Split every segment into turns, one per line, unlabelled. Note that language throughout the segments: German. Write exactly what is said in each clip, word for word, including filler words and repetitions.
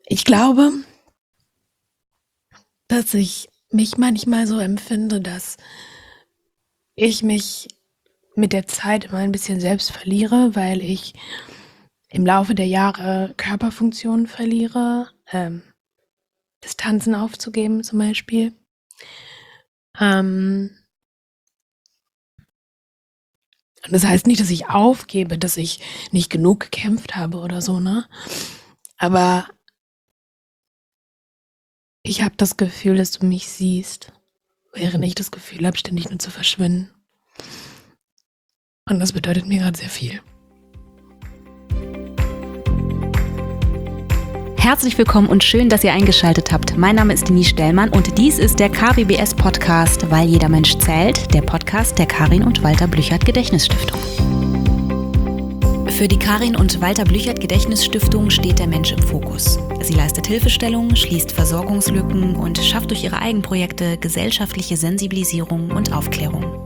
Ich glaube, dass ich mich manchmal so empfinde, dass ich mich mit der Zeit immer ein bisschen selbst verliere, weil ich im Laufe der Jahre Körperfunktionen verliere, ähm, Distanzen aufzugeben zum Beispiel. Ähm, das heißt nicht, dass ich aufgebe, dass ich nicht genug gekämpft habe oder so, ne? Aber ich habe das Gefühl, dass du mich siehst, während ich das Gefühl habe, ständig nur zu verschwinden. Und das bedeutet mir gerade sehr viel.
Herzlich willkommen und schön, dass ihr eingeschaltet habt. Mein Name ist Denise Stellmann und dies ist der K B B S-Podcast, weil jeder Mensch zählt, der Podcast der Karin und Walter Blüchert Gedächtnisstiftung. Für die Karin und Walter Blüchert Gedächtnisstiftung steht der Mensch im Fokus. Sie leistet Hilfestellung, schließt Versorgungslücken und schafft durch ihre Eigenprojekte gesellschaftliche Sensibilisierung und Aufklärung.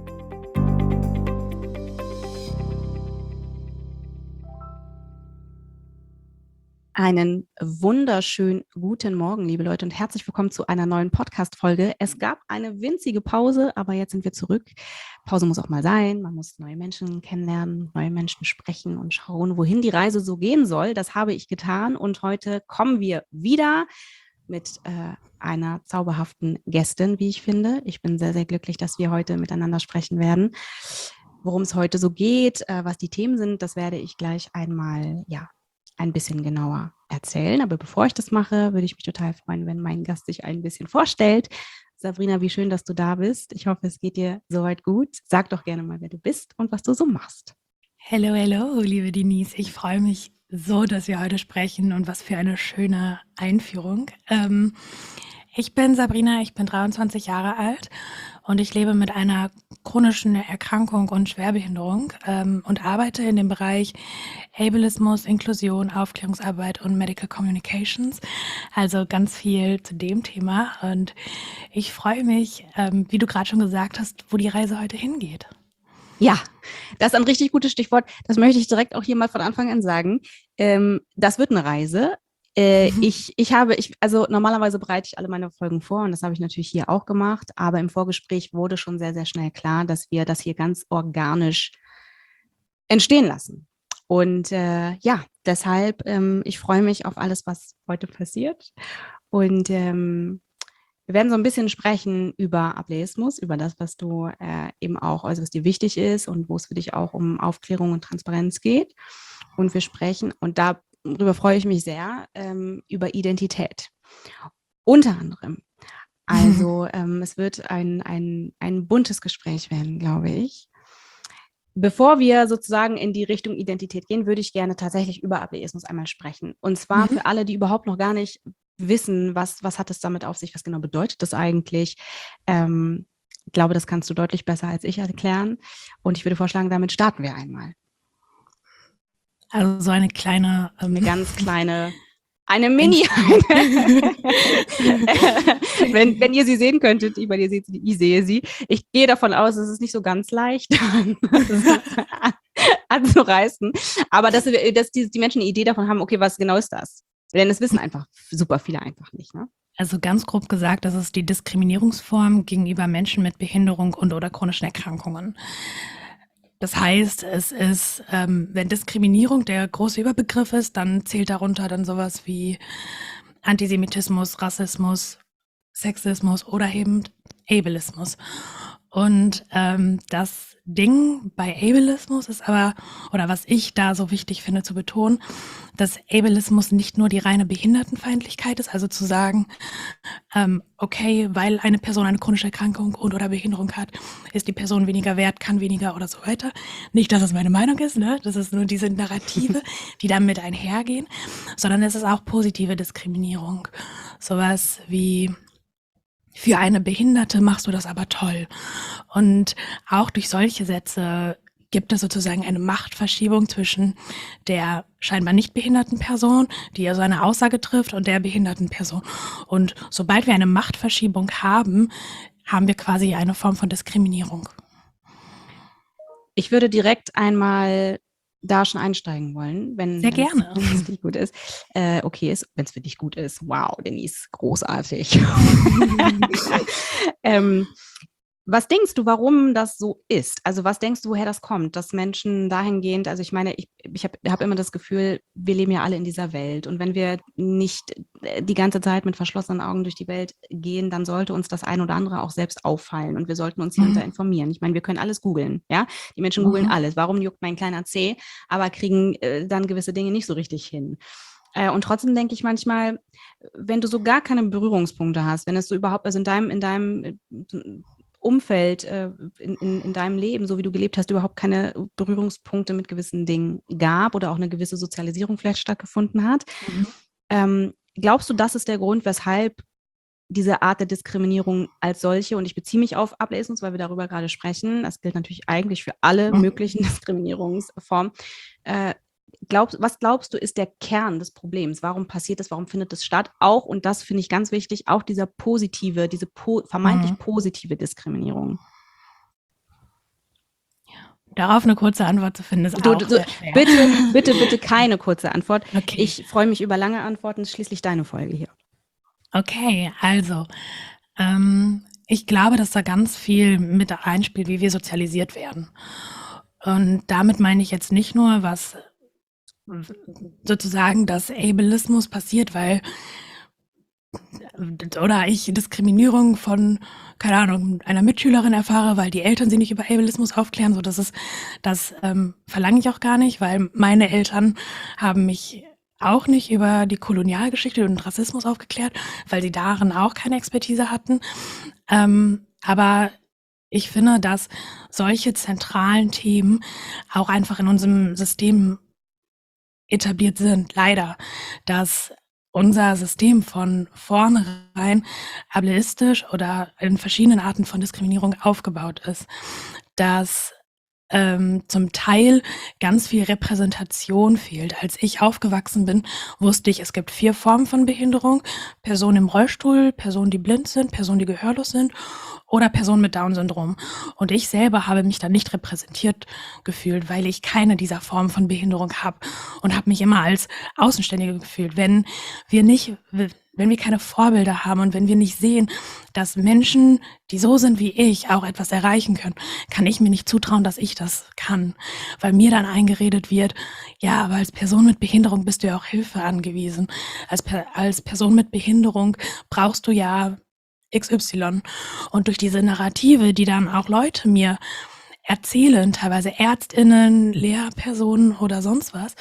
Einen wunderschönen guten Morgen, liebe Leute, und herzlich willkommen zu einer neuen Podcast-Folge. Es gab eine winzige Pause, aber jetzt sind wir zurück. Pause muss auch mal sein. Man muss neue Menschen kennenlernen, neue Menschen sprechen und schauen, wohin die Reise so gehen soll. Das habe ich getan und heute kommen wir wieder mit äh, einer zauberhaften Gästin, wie ich finde. Ich bin sehr, sehr glücklich, dass wir heute miteinander sprechen werden. Worum es heute so geht, äh, was die Themen sind, das werde ich gleich einmal, ja, ein bisschen genauer erzählen. Aber bevor ich das mache, würde ich mich total freuen, wenn mein Gast sich ein bisschen vorstellt. Sabrina, wie schön, dass du da bist. Ich hoffe, es geht dir soweit gut. Sag doch gerne mal, wer du bist und was du so machst.
Hello, hello, liebe Denise. Ich freue mich so, dass wir heute sprechen und was für eine schöne Einführung. Ähm, ich bin Sabrina, ich bin dreiundzwanzig Jahre alt und ich lebe mit einer chronischen Erkrankung und Schwerbehinderung ähm, und arbeite in dem Bereich Ableismus, Inklusion, Aufklärungsarbeit und Medical Communications. Also ganz viel zu dem Thema und ich freue mich, ähm, wie du gerade schon gesagt hast, wo die Reise heute hingeht.
Ja, das ist ein richtig gutes Stichwort. Das möchte ich direkt auch hier mal von Anfang an sagen. Ähm, das wird eine Reise. Äh, mhm. ich, ich habe, ich, also normalerweise bereite ich alle meine Folgen vor und das habe ich natürlich hier auch gemacht, aber im Vorgespräch wurde schon sehr, sehr schnell klar, dass wir das hier ganz organisch entstehen lassen. Und äh, ja, deshalb, ähm, ich freue mich auf alles, was heute passiert. Und ähm, wir werden so ein bisschen sprechen über Ableismus, über das, was du äh, eben auch, also was dir wichtig ist und wo es für dich auch um Aufklärung und Transparenz geht. Und wir sprechen, und darüber freue ich mich sehr, ähm, über Identität. Unter anderem. Also ähm, es wird ein, ein, ein buntes Gespräch werden, glaube ich. Bevor wir sozusagen in die Richtung Identität gehen, würde ich gerne tatsächlich über Ableismus einmal sprechen. Und zwar mhm. für alle, die überhaupt noch gar nicht wissen, was, was hat es damit auf sich, was genau bedeutet das eigentlich. Ähm, ich glaube, das kannst du deutlich besser als ich erklären. Und ich würde vorschlagen, damit starten wir einmal.
Also so eine kleine...
Ähm, eine ganz kleine... Eine Mini. wenn, wenn ihr sie sehen könntet, ich, ihr seht sie, ich sehe sie. Ich gehe davon aus, es ist nicht so ganz leicht anzureißen. Aber dass, dass die, die Menschen eine Idee davon haben, okay, was genau ist das? Denn das wissen einfach super viele einfach nicht. Ne?
Also ganz grob gesagt, das ist die Diskriminierungsform gegenüber Menschen mit Behinderung und oder chronischen Erkrankungen. Das heißt, es ist, ähm, wenn Diskriminierung der große Überbegriff ist, dann zählt darunter dann sowas wie Antisemitismus, Rassismus, Sexismus oder eben Ableismus. Und ähm, das Ding bei Ableismus ist aber, oder was ich da so wichtig finde zu betonen, dass Ableismus nicht nur die reine Behindertenfeindlichkeit ist, also zu sagen, ähm, okay, weil eine Person eine chronische Erkrankung und oder Behinderung hat, ist die Person weniger wert, kann weniger oder so weiter. Nicht, dass das meine Meinung ist, ne? Das ist nur diese Narrative, die damit einhergehen, sondern es ist auch positive Diskriminierung. Sowas wie, für eine Behinderte machst du das aber toll. Und auch durch solche Sätze gibt es sozusagen eine Machtverschiebung zwischen der scheinbar nicht behinderten Person, die also eine Aussage trifft, und der behinderten Person. Und sobald wir eine Machtverschiebung haben, haben wir quasi eine Form von Diskriminierung.
Ich würde direkt einmal da schon einsteigen wollen, wenn
Sehr
wenn es
gerne.
wenn es nicht gut ist, äh, okay ist, wenn es für dich gut ist. Wow, Denise, großartig. ähm, Was denkst du, warum das so ist? Also was denkst du, woher das kommt, dass Menschen dahingehend, also ich meine, ich, ich habe hab immer das Gefühl, wir leben ja alle in dieser Welt und wenn wir nicht äh, die ganze Zeit mit verschlossenen Augen durch die Welt gehen, dann sollte uns das ein oder andere auch selbst auffallen und wir sollten uns hier und da
Mhm.
informieren. Ich meine, wir können alles googeln, ja? Die Menschen googeln
Mhm.
alles. Warum juckt mein kleiner Zeh, aber kriegen äh, dann gewisse Dinge nicht so richtig hin? Äh, und trotzdem denke ich manchmal, wenn du so gar keine Berührungspunkte hast, wenn es so überhaupt, also in deinem, in deinem äh, Umfeld, äh, in, in, in deinem Leben, so wie du gelebt hast, überhaupt keine Berührungspunkte mit gewissen Dingen gab oder auch eine gewisse Sozialisierung vielleicht stattgefunden hat.
Mhm.
Ähm, glaubst du, das ist der Grund, weshalb diese Art der Diskriminierung als solche, und ich beziehe mich auf Ableismus, weil wir darüber gerade sprechen, das gilt natürlich eigentlich für alle
Mhm.
möglichen Diskriminierungsformen, äh, glaubst, was glaubst du, ist der Kern des Problems? Warum passiert das? Warum findet es statt? Auch, und das finde ich ganz wichtig, auch dieser positive, diese po vermeintlich
Mhm.
positive Diskriminierung.
Darauf eine kurze Antwort zu finden, ist
Du,
auch
du,
sehr schwer.
bitte, bitte, bitte keine kurze Antwort.
Okay.
Ich freue mich über lange Antworten. Es ist schließlich deine Folge hier.
Okay, also, ähm, ich glaube, dass da ganz viel mit reinspielt, wie wir sozialisiert werden. Und damit meine ich jetzt nicht nur, was sozusagen das Ableismus passiert, weil oder ich Diskriminierung von, keine Ahnung, einer Mitschülerin erfahre, weil die Eltern sie nicht über Ableismus aufklären. So, das ist, das ähm, verlange ich auch gar nicht, weil meine Eltern haben mich auch nicht über die Kolonialgeschichte und Rassismus aufgeklärt, weil sie darin auch keine Expertise hatten. Ähm, aber ich finde, dass solche zentralen Themen auch einfach in unserem System etabliert sind, leider, dass unser System von vornherein ableistisch oder in verschiedenen Arten von Diskriminierung aufgebaut ist, dass ähm, zum Teil ganz viel Repräsentation fehlt. Als ich aufgewachsen bin, wusste ich, es gibt vier Formen von Behinderung: Personen im Rollstuhl, Personen, die blind sind, Personen, die gehörlos sind oder Personen mit Down-Syndrom. Und ich selber habe mich da nicht repräsentiert gefühlt, weil ich keine dieser Formen von Behinderung habe und habe mich immer als Außenständige gefühlt. Wenn wir nicht, wenn wir keine Vorbilder haben und wenn wir nicht sehen, dass Menschen, die so sind wie ich, auch etwas erreichen können, kann ich mir nicht zutrauen, dass ich das kann. Weil mir dann eingeredet wird, ja, aber als Person mit Behinderung bist du ja auch Hilfe angewiesen. Als, als Person mit Behinderung brauchst du ja X Y. Und durch diese Narrative, die dann auch Leute mir erzählen, teilweise ÄrztInnen, Lehrpersonen oder sonst was,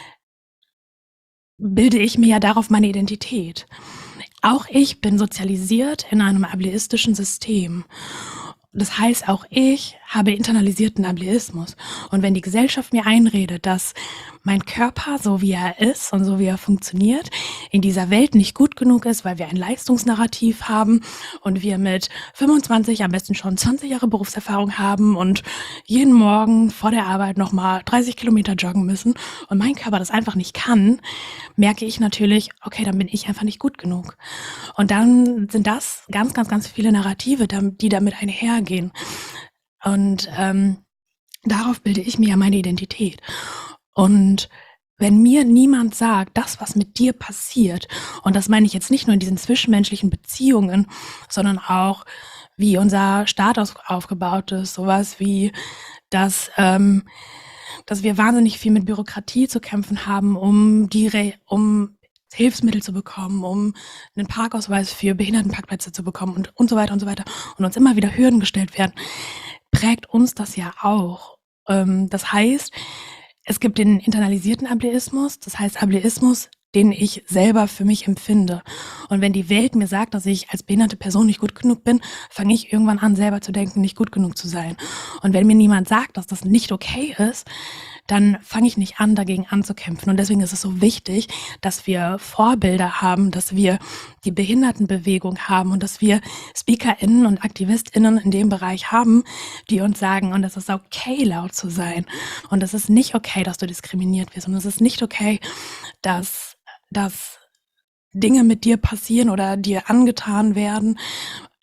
bilde ich mir ja darauf meine Identität. Auch ich bin sozialisiert in einem ableistischen System. Das heißt, auch ich habe internalisierten Ableismus. Und wenn die Gesellschaft mir einredet, dass mein Körper, so wie er ist und so wie er funktioniert, in dieser Welt nicht gut genug ist, weil wir ein Leistungsnarrativ haben und wir mit fünfundzwanzig am besten schon zwanzig Jahre Berufserfahrung haben und jeden Morgen vor der Arbeit nochmal dreißig Kilometer joggen müssen und mein Körper das einfach nicht kann, merke ich natürlich, okay, dann bin ich einfach nicht gut genug. Und dann sind das ganz, ganz, ganz viele Narrative, die damit einhergehen. Und ähm, darauf bilde ich mir ja meine Identität. Und wenn mir niemand sagt, das, was mit dir passiert, und das meine ich jetzt nicht nur in diesen zwischenmenschlichen Beziehungen, sondern auch, wie unser Staat aufgebaut ist, sowas wie, dass, ähm, dass wir wahnsinnig viel mit Bürokratie zu kämpfen haben, um die, Re um Hilfsmittel zu bekommen, um einen Parkausweis für Behindertenparkplätze zu bekommen und, und so weiter und so weiter und uns immer wieder Hürden gestellt werden, prägt uns das ja auch. Ähm, das heißt, es gibt den internalisierten Ableismus, das heißt Ableismus, den ich selber für mich empfinde. Und wenn die Welt mir sagt, dass ich als behinderte Person nicht gut genug bin, fange ich irgendwann an, selber zu denken, nicht gut genug zu sein. Und wenn mir niemand sagt, dass das nicht okay ist, dann fange ich nicht an, dagegen anzukämpfen. Und deswegen ist es so wichtig, dass wir Vorbilder haben, dass wir die Behindertenbewegung haben und dass wir SpeakerInnen und AktivistInnen in dem Bereich haben, die uns sagen, und es ist okay, laut zu sein. Und es ist nicht okay, dass du diskriminiert wirst. Und es ist nicht okay, dass, dass Dinge mit dir passieren oder dir angetan werden,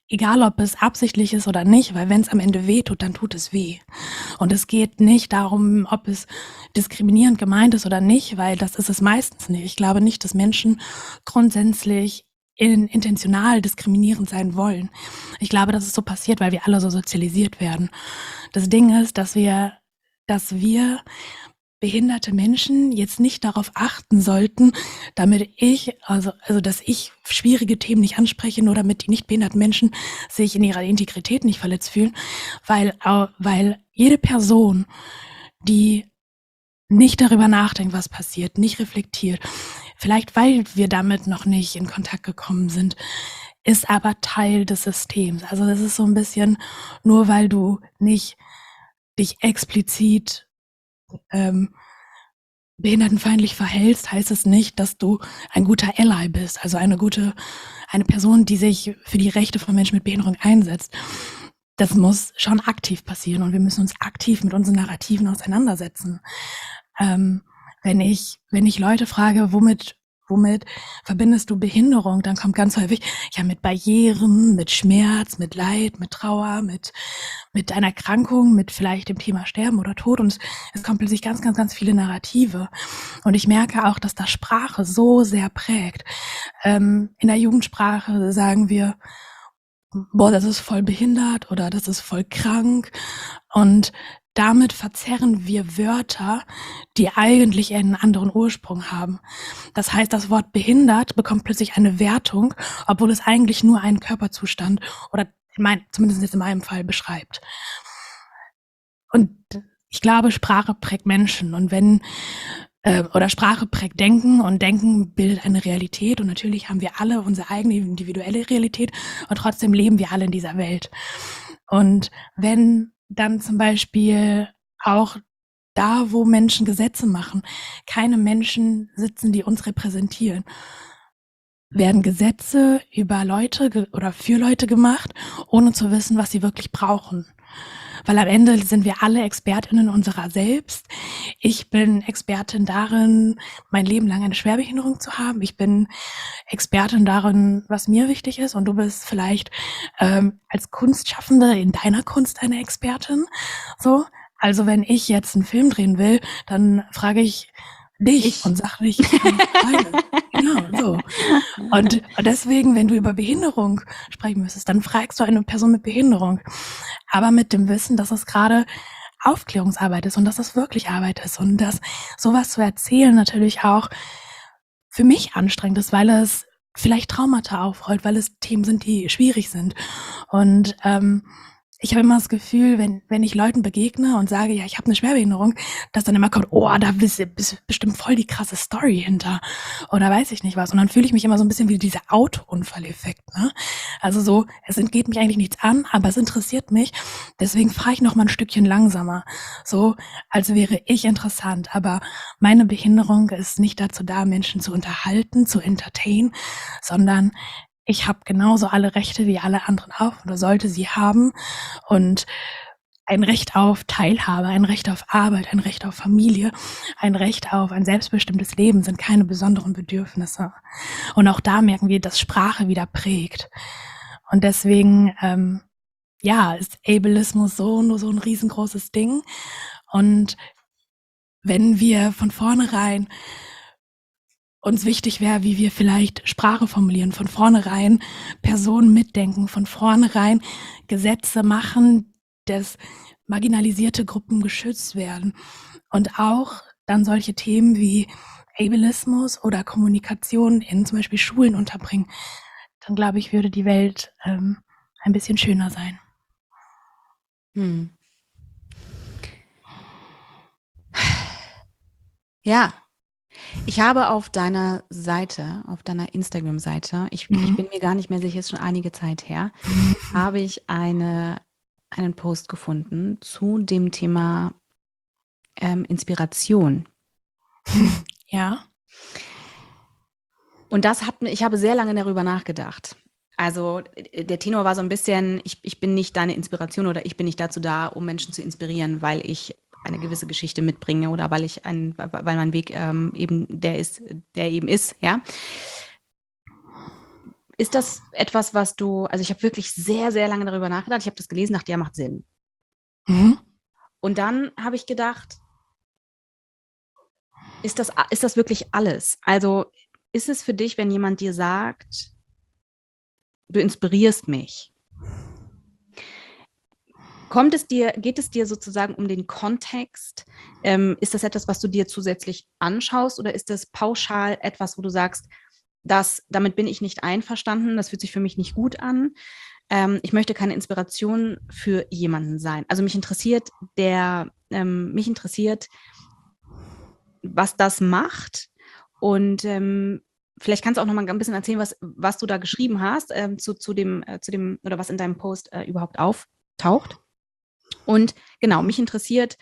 egal ob es absichtlich ist oder nicht, weil wenn es am Ende weh tut, dann tut es weh. Und es geht nicht darum, ob es diskriminierend gemeint ist oder nicht, weil das ist es meistens nicht. Ich glaube nicht, dass Menschen grundsätzlich in, intentional diskriminierend sein wollen. Ich glaube, dass es so passiert, weil wir alle so sozialisiert werden. Das Ding ist, dass wir, dass wir behinderte Menschen jetzt nicht darauf achten sollten, damit ich, also, also, dass ich schwierige Themen nicht anspreche, nur damit die nicht behinderten Menschen sich in ihrer Integrität nicht verletzt fühlen, weil, weil jede Person, die nicht darüber nachdenkt, was passiert, nicht reflektiert, vielleicht weil wir damit noch nicht in Kontakt gekommen sind, ist aber Teil des Systems. Also das ist so ein bisschen, nur weil du nicht dich explizit ähm, behindertenfeindlich verhältst, heißt es nicht, dass du ein guter Ally bist, also eine gute, eine Person, die sich für die Rechte von Menschen mit Behinderung einsetzt. Das muss schon aktiv passieren und wir müssen uns aktiv mit unseren Narrativen auseinandersetzen. Ähm, wenn ich, wenn ich Leute frage, womit Womit verbindest du Behinderung? Dann kommt ganz häufig, ja, mit Barrieren, mit Schmerz, mit Leid, mit Trauer, mit, mit einer Erkrankung, mit vielleicht dem Thema Sterben oder Tod. Und es, es kommen plötzlich ganz, ganz, ganz viele Narrative. Und ich merke auch, dass das Sprache so sehr prägt. Ähm, in der Jugendsprache sagen wir, boah, das ist voll behindert oder das ist voll krank. Und damit verzerren wir Wörter, die eigentlich einen anderen Ursprung haben. Das heißt, das Wort behindert bekommt plötzlich eine Wertung, obwohl es eigentlich nur einen Körperzustand oder mein, zumindest jetzt in meinem Fall beschreibt. Und ich glaube, Sprache prägt Menschen. Und wenn äh, oder Sprache prägt Denken und Denken bildet eine Realität. Und natürlich haben wir alle unsere eigene individuelle Realität und trotzdem leben wir alle in dieser Welt. Und wenn dann zum Beispiel auch da, wo Menschen Gesetze machen, keine Menschen sitzen, die uns repräsentieren, werden Gesetze über Leute ge- oder für Leute gemacht, ohne zu wissen, was sie wirklich brauchen. Weil am Ende sind wir alle ExpertInnen unserer selbst. Ich bin Expertin darin, mein Leben lang eine Schwerbehinderung zu haben. Ich bin Expertin darin, was mir wichtig ist. Und du bist vielleicht ähm, als Kunstschaffende in deiner Kunst eine Expertin. So, also wenn ich jetzt einen Film drehen will, dann frage ich dich
Ich.
und sag nicht, beide. Genau, so. Und deswegen, wenn du über Behinderung sprechen müsstest, dann fragst du eine Person mit Behinderung. Aber mit dem Wissen, dass es gerade Aufklärungsarbeit ist und dass es wirklich Arbeit ist und dass sowas zu erzählen natürlich auch für mich anstrengend ist, weil es vielleicht Traumata aufrollt, weil es Themen sind, die schwierig sind. Und ähm, ich habe immer das Gefühl, wenn wenn ich Leuten begegne und sage, ja, ich habe eine Schwerbehinderung, dass dann immer kommt, oh, da bist du bestimmt voll die krasse Story hinter oder weiß ich nicht was. Und dann fühle ich mich immer so ein bisschen wie dieser Autounfalleffekt. Ne? Also so, es entgeht mich eigentlich nichts an, aber es interessiert mich. Deswegen fahre ich noch mal ein Stückchen langsamer. So, als wäre ich interessant. Aber meine Behinderung ist nicht dazu da, Menschen zu unterhalten, zu entertainen, sondern ich habe genauso alle Rechte wie alle anderen auch oder sollte sie haben und ein Recht auf Teilhabe, ein Recht auf Arbeit, ein Recht auf Familie, ein Recht auf ein selbstbestimmtes Leben sind keine besonderen Bedürfnisse. Und auch da merken wir, dass Sprache wieder prägt. Und deswegen, ähm, ja, ist Ableismus so nur so ein riesengroßes Ding. Und wenn wir von vornherein uns wichtig wäre, wie wir vielleicht Sprache formulieren, von vornherein Personen mitdenken, von vornherein Gesetze machen, dass marginalisierte Gruppen geschützt werden und auch dann solche Themen wie Ableismus oder Kommunikation in zum Beispiel Schulen unterbringen, dann glaube ich, würde die Welt ähm, ein bisschen schöner sein.
Hm. Ja, ich habe auf deiner Seite, auf deiner Instagram-Seite, ich,
Mhm.
ich bin mir gar nicht mehr sicher, ist schon einige Zeit her, habe ich eine, einen Post gefunden zu dem Thema ähm, Inspiration.
Ja.
Und das hat mir, ich habe sehr lange darüber nachgedacht. Also äh, der Tenor war so ein bisschen, ich, ich bin nicht deine Inspiration oder ich bin nicht dazu da, um Menschen zu inspirieren, weil ich eine gewisse Geschichte mitbringe oder weil ich ein, weil mein Weg ähm, eben der ist, der eben ist, ja. ist das etwas, was du, also ich habe wirklich sehr, sehr lange darüber nachgedacht. Ich habe das gelesen, dachte, ja, macht Sinn.
Mhm.
Und dann habe ich gedacht, ist das, ist das wirklich alles? Also ist es für dich, wenn jemand dir sagt, du inspirierst mich, kommt es dir, geht es dir sozusagen um den Kontext? Ähm, ist das etwas, was du dir zusätzlich anschaust oder ist das pauschal etwas, wo du sagst, das, damit bin ich nicht einverstanden, das fühlt sich für mich nicht gut an. Ähm, ich möchte keine Inspiration für jemanden sein. Also mich interessiert der, ähm, mich interessiert, was das macht. Und ähm, vielleicht kannst du auch noch mal ein bisschen erzählen, was, was du da geschrieben hast, ähm, zu, zu, dem, äh, zu dem, oder was in deinem Post äh, überhaupt auftaucht. Und genau, mich interessiert,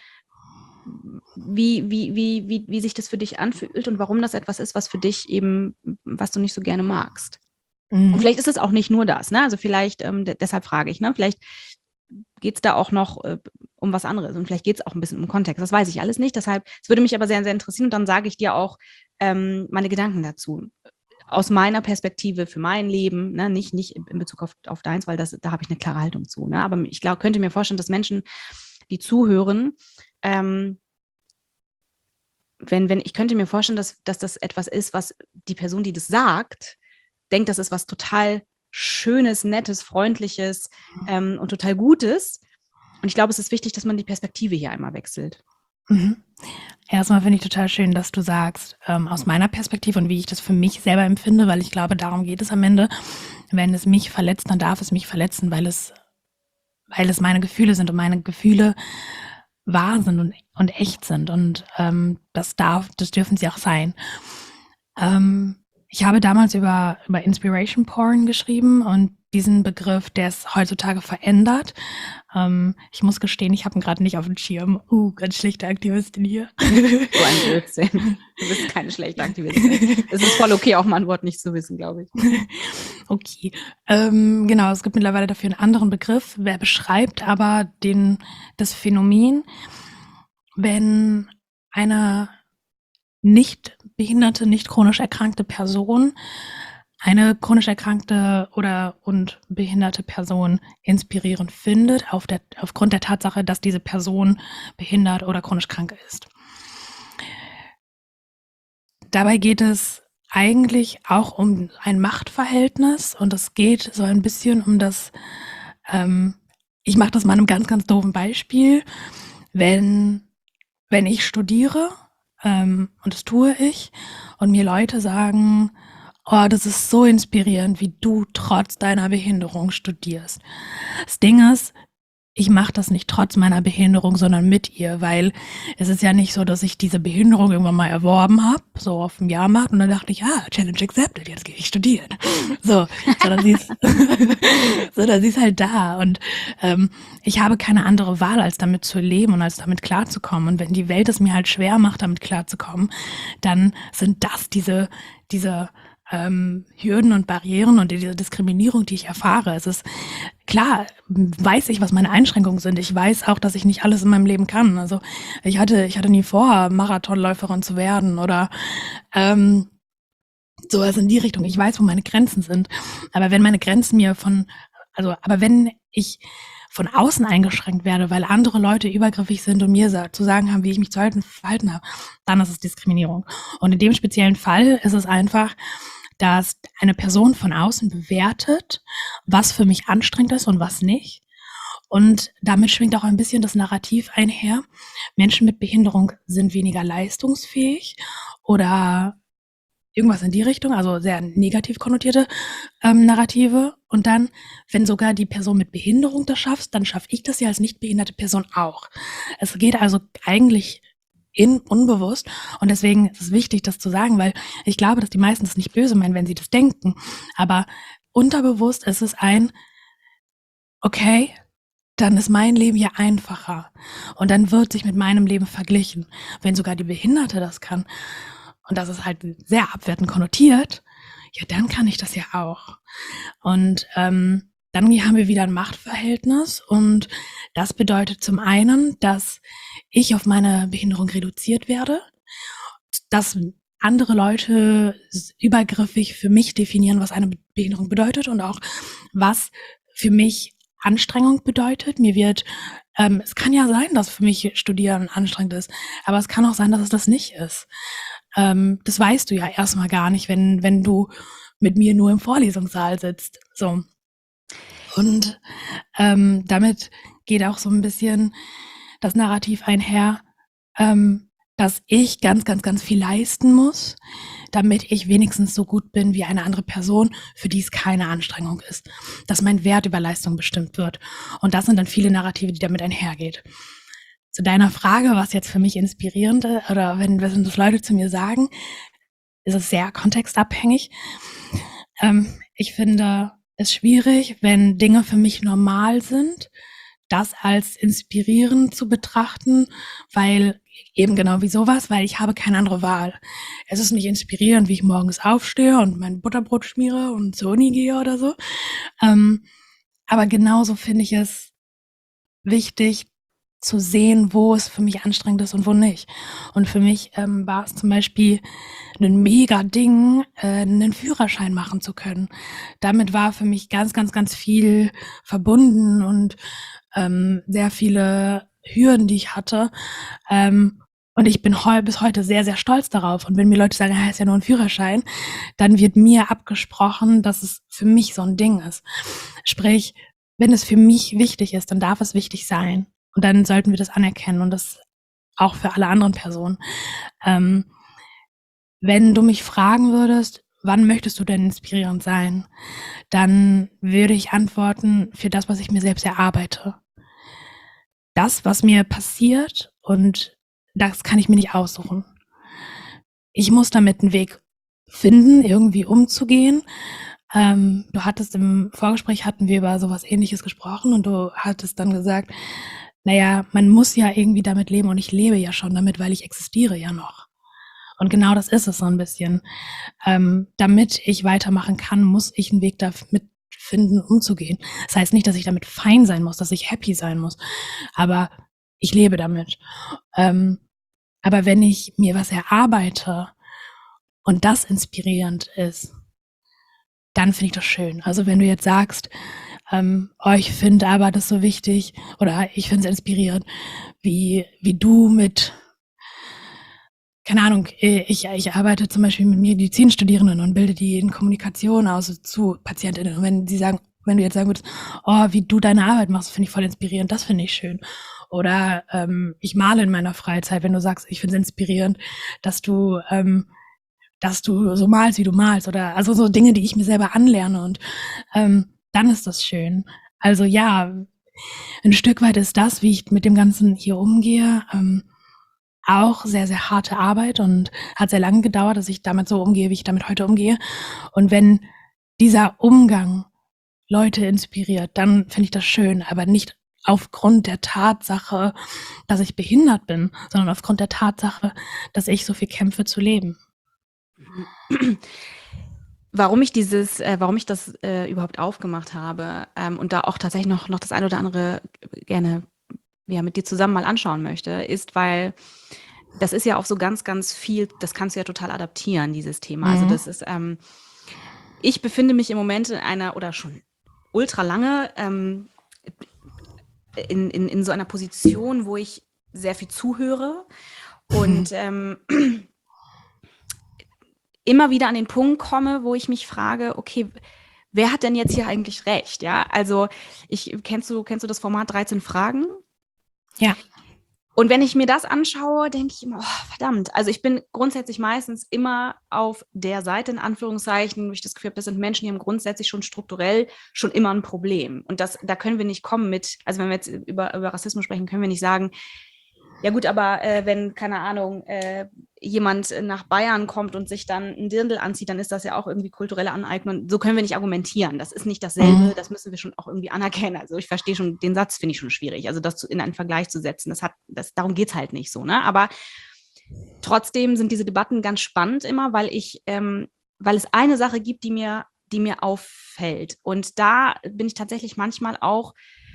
wie, wie, wie, wie, wie sich das für dich anfühlt und warum das etwas ist, was für dich eben, was du nicht so gerne magst.
Mhm.
Und vielleicht ist es auch nicht nur das, ne? Also vielleicht, ähm, de- deshalb frage ich, ne? Vielleicht geht es da auch noch äh, um was anderes und vielleicht geht es auch ein bisschen um Kontext. Das weiß ich alles nicht. Deshalb, es würde mich aber sehr, sehr interessieren und dann sage ich dir auch ähm, meine Gedanken dazu. Aus meiner Perspektive für mein Leben, ne? nicht, nicht in Bezug auf, auf deins, weil das, da habe ich eine klare Haltung zu. Ne? Aber ich glaub, könnte mir vorstellen, dass Menschen, die zuhören, ähm, wenn, wenn, ich könnte mir vorstellen, dass, dass das etwas ist, was die Person, die das sagt, denkt, das ist was total Schönes, Nettes, Freundliches ähm, und total Gutes. Und ich glaube, es ist wichtig, dass man die Perspektive hier einmal wechselt.
Mhm. Erstmal finde ich total schön, dass du sagst, ähm, aus meiner Perspektive und wie ich das für mich selber empfinde, weil ich glaube, darum geht es am Ende. Wenn es mich verletzt, dann darf es mich verletzen, weil es, weil es meine Gefühle sind und meine Gefühle wahr sind und, und echt sind. Und ähm, das darf, das dürfen sie auch sein. Ähm, ich habe damals über, über Inspiration Porn geschrieben und diesen Begriff, der ist heutzutage verändert. Ähm, ich muss gestehen, ich habe ihn gerade nicht auf dem Schirm. Uh, ganz schlechte Aktivistin hier.
So ein Blödsinn. Du bist keine schlechte Aktivistin. Es ist voll okay, auch mal ein Wort nicht zu wissen, glaube ich.
Okay, ähm, genau, es gibt mittlerweile dafür einen anderen Begriff. Wer beschreibt aber den, das Phänomen, wenn eine nicht behinderte, nicht chronisch erkrankte Person eine chronisch erkrankte oder und behinderte Person inspirierend findet, auf der, aufgrund der Tatsache, dass diese Person behindert oder chronisch krank ist. Dabei geht es eigentlich auch um ein Machtverhältnis und es geht so ein bisschen um das, ähm, ich mache das mal an einem ganz, ganz doofen Beispiel. Wenn, wenn ich studiere, ähm, und das tue ich, und mir Leute sagen, oh, das ist so inspirierend, wie du trotz deiner Behinderung studierst. Das Ding ist, ich mache das nicht trotz meiner Behinderung, sondern mit ihr, weil es ist ja nicht so, dass ich diese Behinderung irgendwann mal erworben habe, so auf dem Jahrmarkt, und dann dachte ich, ah, Challenge accepted, jetzt gehe ich studieren. So, sondern sie ist, sondern sie ist halt da und ähm, ich habe keine andere Wahl, als damit zu leben und als damit klarzukommen. Und wenn die Welt es mir halt schwer macht, damit klarzukommen, dann sind das diese, diese ähm, Hürden und Barrieren und diese Diskriminierung, die ich erfahre. Es ist klar, weiß ich, was meine Einschränkungen sind. Ich weiß auch, dass ich nicht alles in meinem Leben kann. Also ich hatte, ich hatte nie vor, Marathonläuferin zu werden oder ähm, sowas in die Richtung. Ich weiß, wo meine Grenzen sind. Aber wenn meine Grenzen mir von, also, aber wenn ich von außen eingeschränkt werde, weil andere Leute übergriffig sind und mir sa- zu sagen haben, wie ich mich zu halten, verhalten habe, dann ist es Diskriminierung. Und in dem speziellen Fall ist es einfach, dass eine Person von außen bewertet, was für mich anstrengend ist und was nicht. Und damit schwingt auch ein bisschen das Narrativ einher. Menschen mit Behinderung sind weniger leistungsfähig oder irgendwas in die Richtung, also sehr negativ konnotierte ähm, Narrative. Und dann, wenn sogar die Person mit Behinderung das schafft, dann schaffe ich das ja als nicht behinderte Person auch. Es geht also eigentlich in unbewusst und deswegen ist es wichtig, das zu sagen, weil ich glaube, dass die meisten das nicht böse meinen, wenn sie das denken. Aber unterbewusst ist es ein, okay, dann ist mein Leben ja einfacher und dann wird sich mit meinem Leben verglichen. Wenn sogar die Behinderte das kann und das ist halt sehr abwertend konnotiert, ja, dann kann ich das ja auch. Und ähm, dann haben wir wieder ein Machtverhältnis und das bedeutet zum einen, dass ich auf meine Behinderung reduziert werde, dass andere Leute übergriffig für mich definieren, was eine Behinderung bedeutet und auch was für mich Anstrengung bedeutet. Mir wird, ähm, es kann ja sein, dass für mich Studieren anstrengend ist, aber es kann auch sein, dass es das nicht ist. Ähm, das weißt du ja erstmal gar nicht, wenn, wenn du mit mir nur im Vorlesungssaal sitzt. So. Und ähm, damit geht auch so ein bisschen das Narrativ einher, ähm, dass ich ganz, ganz, ganz viel leisten muss, damit ich wenigstens so gut bin wie eine andere Person, für die es keine Anstrengung ist. Dass mein Wert über Leistung bestimmt wird. Und das sind dann viele Narrative, die damit einhergeht. Zu deiner Frage, was jetzt für mich inspirierend ist, oder wenn, wenn das Leute zu mir sagen, ist es sehr kontextabhängig. Ähm, ich finde es schwierig, wenn Dinge für mich normal sind, das als inspirierend zu betrachten, weil eben genau wie sowas, weil ich habe keine andere Wahl. Es ist nicht inspirierend, wie ich morgens aufstehe und mein Butterbrot schmiere und zur Uni gehe oder so. Ähm, aber genauso finde ich es wichtig zu sehen, wo es für mich anstrengend ist und wo nicht. Und für mich ähm, war es zum Beispiel ein mega Ding, äh, einen Führerschein machen zu können. Damit war für mich ganz, ganz, ganz viel verbunden und ähm, sehr viele Hürden, die ich hatte. Ähm, und ich bin heu bis heute sehr, sehr stolz darauf. Und wenn mir Leute sagen, ja, ist ja nur ein Führerschein, dann wird mir abgesprochen, dass es für mich so ein Ding ist. Sprich, wenn es für mich wichtig ist, dann darf es wichtig sein. Und dann sollten wir das anerkennen und das auch für alle anderen Personen. Ähm, wenn du mich fragen würdest, wann möchtest du denn inspirierend sein, dann würde ich antworten, für das, was ich mir selbst erarbeite. Das, was mir passiert, und das kann ich mir nicht aussuchen. Ich muss damit einen Weg finden, irgendwie umzugehen. Ähm, du hattest im Vorgespräch, hatten wir über sowas Ähnliches gesprochen und du hattest dann gesagt, naja, man muss ja irgendwie damit leben und ich lebe ja schon damit, weil ich existiere ja noch. Und genau das ist es so ein bisschen. Ähm, damit ich weitermachen kann, muss ich einen Weg damit finden, umzugehen. Das heißt nicht, dass ich damit fein sein muss, dass ich happy sein muss, aber ich lebe damit. Ähm, aber wenn ich mir was erarbeite und das inspirierend ist, dann finde ich das schön. Also wenn du jetzt sagst, ähm, oh, ich finde aber das so wichtig oder ich finde es inspirierend, wie, wie du mit, keine Ahnung, ich, ich arbeite zum Beispiel mit Medizinstudierenden und bilde die in Kommunikation aus zu Patientinnen. Und wenn sie sagen, wenn du jetzt sagen würdest, oh, wie du deine Arbeit machst, finde ich voll inspirierend, das finde ich schön. Oder ähm, ich male in meiner Freizeit, wenn du sagst, ich finde es inspirierend, dass du ähm, dass du so malst, wie du malst, oder also so Dinge, die ich mir selber anlerne, und ähm, dann ist das schön. Also ja, ein Stück weit ist das, wie ich mit dem Ganzen hier umgehe, ähm, auch sehr, sehr harte Arbeit und hat sehr lange gedauert, dass ich damit so umgehe, wie ich damit heute umgehe. Und wenn dieser Umgang Leute inspiriert, dann finde ich das schön, aber nicht aufgrund der Tatsache, dass ich behindert bin, sondern aufgrund der Tatsache, dass ich so viel kämpfe zu leben.
Warum ich dieses, äh, warum ich das äh, überhaupt aufgemacht habe ähm, und da auch tatsächlich noch, noch das eine oder andere gerne ja, mit dir zusammen mal anschauen möchte, ist, weil das ist ja auch so ganz, ganz viel, das kannst du ja total adaptieren, dieses Thema.
Mhm.
Also das ist, ähm, ich befinde mich im Moment in einer, oder schon ultra lange, ähm, in, in, in so einer Position, wo ich sehr viel zuhöre und ähm, immer wieder an den Punkt komme, wo ich mich frage, okay, wer hat denn jetzt hier eigentlich recht? Ja, also ich kennst du kennst du das Format dreizehn Fragen?
Ja.
Und wenn ich mir das anschaue, denke ich immer, oh, verdammt. Also ich bin grundsätzlich meistens immer auf der Seite, in Anführungszeichen, wo ich das Gefühl habe, das sind Menschen, die haben grundsätzlich schon strukturell schon immer ein Problem. Und das, da können wir nicht kommen mit, also wenn wir jetzt über, über Rassismus sprechen, können wir nicht sagen, ja gut, aber äh, wenn, keine Ahnung, äh, jemand nach Bayern kommt und sich dann ein Dirndl anzieht, dann ist das ja auch irgendwie kulturelle Aneignung. So können wir nicht argumentieren. Das ist nicht dasselbe,
Mhm.
das müssen wir schon auch irgendwie anerkennen. Also ich verstehe schon, den Satz finde ich schon schwierig. Also das zu, in einen Vergleich zu setzen, das hat, das, darum geht es halt nicht so, ne? Aber trotzdem sind diese Debatten ganz spannend immer, weil ich, ähm, weil es eine Sache gibt, die mir, die mir auffällt. Und da bin ich tatsächlich manchmal auch,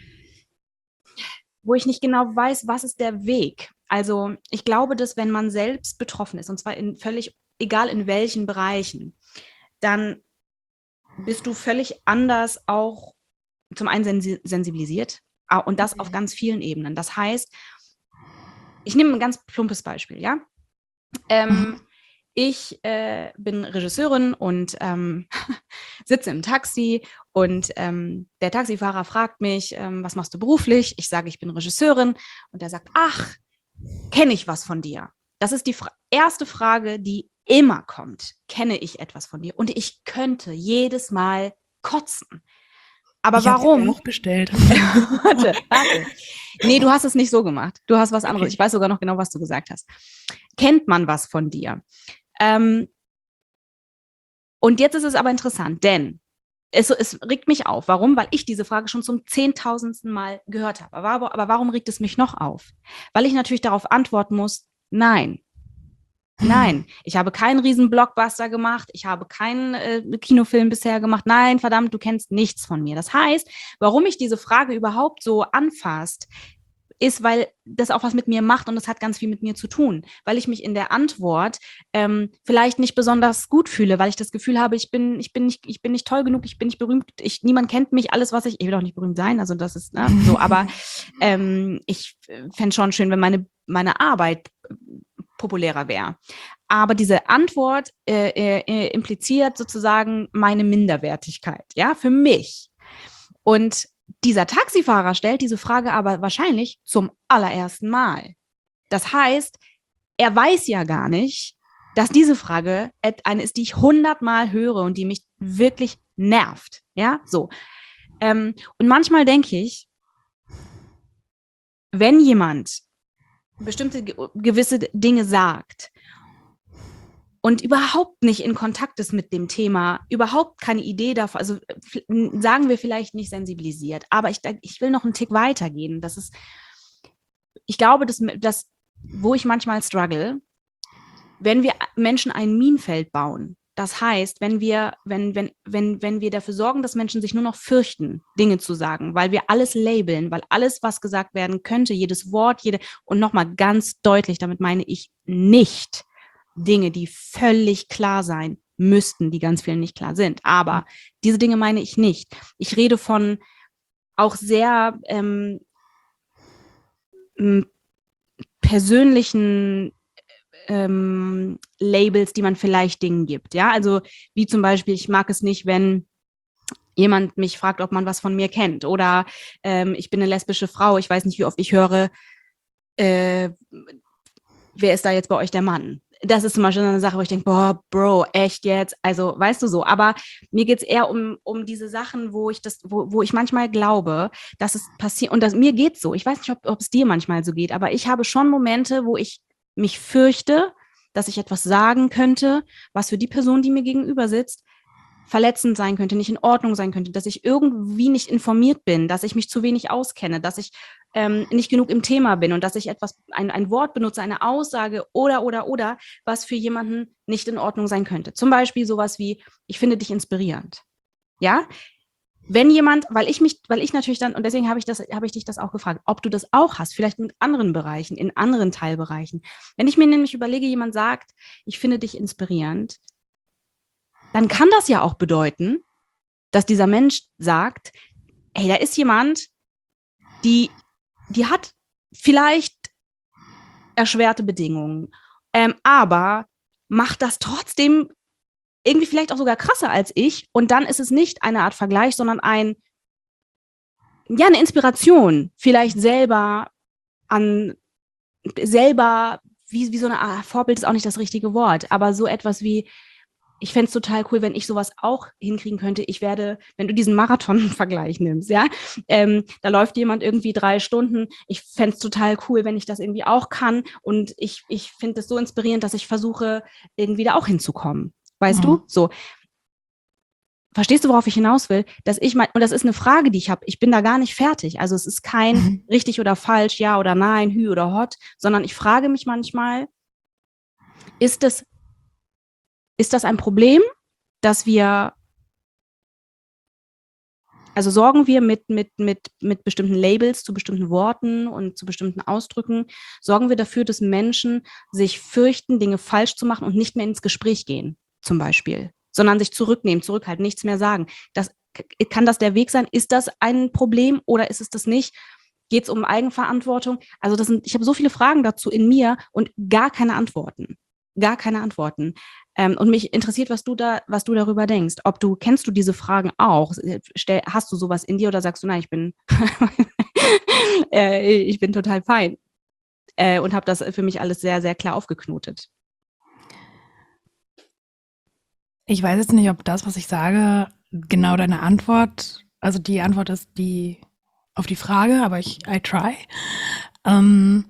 wo ich nicht genau weiß, was ist der Weg. Also ich glaube, dass wenn man selbst betroffen ist, und zwar in völlig egal in welchen Bereichen, dann bist du völlig anders auch zum einen sensi- sensibilisiert und das auf ganz vielen Ebenen. Das heißt, ich nehme ein ganz plumpes Beispiel, ja. Ähm,
Mhm.
ich äh, bin Regisseurin und ähm, sitze im Taxi und ähm, der Taxifahrer fragt mich, ähm, was machst du beruflich? Ich sage, ich bin Regisseurin und er sagt, ach, kenne ich was von dir? Das ist die fra- erste Frage, die immer kommt. Kenne ich etwas von dir? Und ich könnte jedes Mal kotzen. Aber
Ich habe sie mir
warum?
auch gestellt.
warte, warte. Nee, du hast es nicht so gemacht. Du hast was anderes.
Okay.
Ich weiß sogar noch genau, was du gesagt hast. Kennt man was von dir? Ähm, und jetzt ist es aber interessant, denn es, es regt mich auf. Warum? Weil ich diese Frage schon zum zehntausendsten Mal gehört habe. Aber, aber warum regt es mich noch auf? Weil ich natürlich darauf antworten muss, nein. Nein, ich habe keinen riesen Blockbuster gemacht, ich habe keinen äh, Kinofilm bisher gemacht. Nein, verdammt, du kennst nichts von mir. Das heißt, warum mich diese Frage überhaupt so anfasst, ist, weil das auch was mit mir macht und das hat ganz viel mit mir zu tun, weil ich mich in der Antwort ähm, vielleicht nicht besonders gut fühle, weil ich das Gefühl habe, ich bin, ich bin nicht, ich bin nicht toll genug, ich bin nicht berühmt, ich, niemand kennt mich, alles, was ich, ich will auch nicht berühmt sein, also das ist ne, so, aber ähm, ich fände schon schön, wenn meine, meine Arbeit populärer wäre. Aber diese Antwort äh, äh, impliziert sozusagen meine Minderwertigkeit, ja, für mich. Und dieser Taxifahrer stellt diese Frage aber wahrscheinlich zum allerersten Mal. Das heißt, er weiß ja gar nicht, dass diese Frage eine ist, die ich hundertmal höre und die mich wirklich nervt. Ja, so. Ähm, und manchmal denke ich, wenn jemand bestimmte gewisse Dinge sagt und überhaupt nicht in Kontakt ist mit dem Thema, überhaupt keine Idee davon, also sagen wir vielleicht nicht sensibilisiert, aber ich, ich will noch einen Tick weitergehen. Das ist, ich glaube, dass, dass wo ich manchmal struggle, wenn wir Menschen ein Minenfeld bauen, das heißt, wenn wir, wenn, wenn, wenn, wenn wir dafür sorgen, dass Menschen sich nur noch fürchten, Dinge zu sagen, weil wir alles labeln, weil alles, was gesagt werden könnte, jedes Wort, jede, und nochmal ganz deutlich, damit meine ich nicht Dinge, die völlig klar sein müssten, die ganz vielen nicht klar sind. Aber diese Dinge meine ich nicht. Ich rede von auch sehr ähm, persönlichen ähm, Labels, die man vielleicht Dingen gibt. Ja, also wie zum Beispiel, ich mag es nicht, wenn jemand mich fragt, ob man was von mir kennt. Oder ähm, ich bin eine lesbische Frau, ich weiß nicht, wie oft ich höre, äh, wer ist da jetzt bei euch der Mann? Das ist zum Beispiel eine Sache, wo ich denke, boah, Bro, echt jetzt? Also, weißt du so. Aber mir geht es eher um, um diese Sachen, wo ich das, wo, wo ich manchmal glaube, dass es passiert. Und das, mir geht's so. Ich weiß nicht, ob, ob es dir manchmal so geht, aber ich habe schon Momente, wo ich mich fürchte, dass ich etwas sagen könnte, was für die Person, die mir gegenüber sitzt, verletzend sein könnte, nicht in Ordnung sein könnte, dass ich irgendwie nicht informiert bin, dass ich mich zu wenig auskenne, dass ich ähm, nicht genug im Thema bin und dass ich etwas, ein, ein Wort benutze, eine Aussage oder, oder, oder, was für jemanden nicht in Ordnung sein könnte. Zum Beispiel sowas wie, ich finde dich inspirierend. Ja? Wenn jemand, weil ich mich, weil ich natürlich dann, und deswegen habe ich das, habe ich dich das auch gefragt, ob du das auch hast, vielleicht mit anderen Bereichen, in anderen Teilbereichen. Wenn ich mir nämlich überlege, jemand sagt, ich finde dich inspirierend, dann kann das ja auch bedeuten, dass dieser Mensch sagt, hey, da ist jemand, die, die hat vielleicht erschwerte Bedingungen, ähm, aber macht das trotzdem irgendwie vielleicht auch sogar krasser als ich. Und dann ist es nicht eine Art Vergleich, sondern ein, ja, eine Inspiration, vielleicht selber an, selber, wie, wie so eine Art Vorbild ist auch nicht das richtige Wort, aber so etwas wie, ich fände es total cool, wenn ich sowas auch hinkriegen könnte. Ich werde, wenn du diesen Marathon-Vergleich nimmst, ja, ähm, da läuft jemand irgendwie drei Stunden. Ich fände es total cool, wenn ich das irgendwie auch kann. Und ich, ich finde es so inspirierend, dass ich versuche, irgendwie da auch hinzukommen. Weißt
Mhm.
du? So. Verstehst du, worauf ich hinaus will? Dass ich mein, und das ist eine Frage, die ich habe. Ich bin da gar nicht fertig. Also es ist kein
Mhm.
richtig oder falsch, ja oder nein, hü oder hot, sondern ich frage mich manchmal, ist das Ist das ein Problem, dass wir Also sorgen wir mit, mit, mit, mit bestimmten Labels zu bestimmten Worten und zu bestimmten Ausdrücken, sorgen wir dafür, dass Menschen sich fürchten, Dinge falsch zu machen und nicht mehr ins Gespräch gehen, zum Beispiel, sondern sich zurücknehmen, zurückhalten, nichts mehr sagen. Das, kann das der Weg sein? Ist das ein Problem oder ist es das nicht? Geht es um Eigenverantwortung? Also das sind, ich habe so viele Fragen dazu in mir und gar keine Antworten. Gar keine Antworten. Ähm, und mich interessiert, was du da, was du darüber denkst. Ob du, kennst du diese Fragen auch? Stell, hast du sowas in dir oder sagst du, nein, ich bin, äh, ich bin total fein äh, und habe das für mich alles sehr, sehr klar aufgeknotet?
Ich weiß jetzt nicht, ob das, was ich sage, genau deine Antwort, also die Antwort ist die auf die Frage, aber ich, I try. Ähm,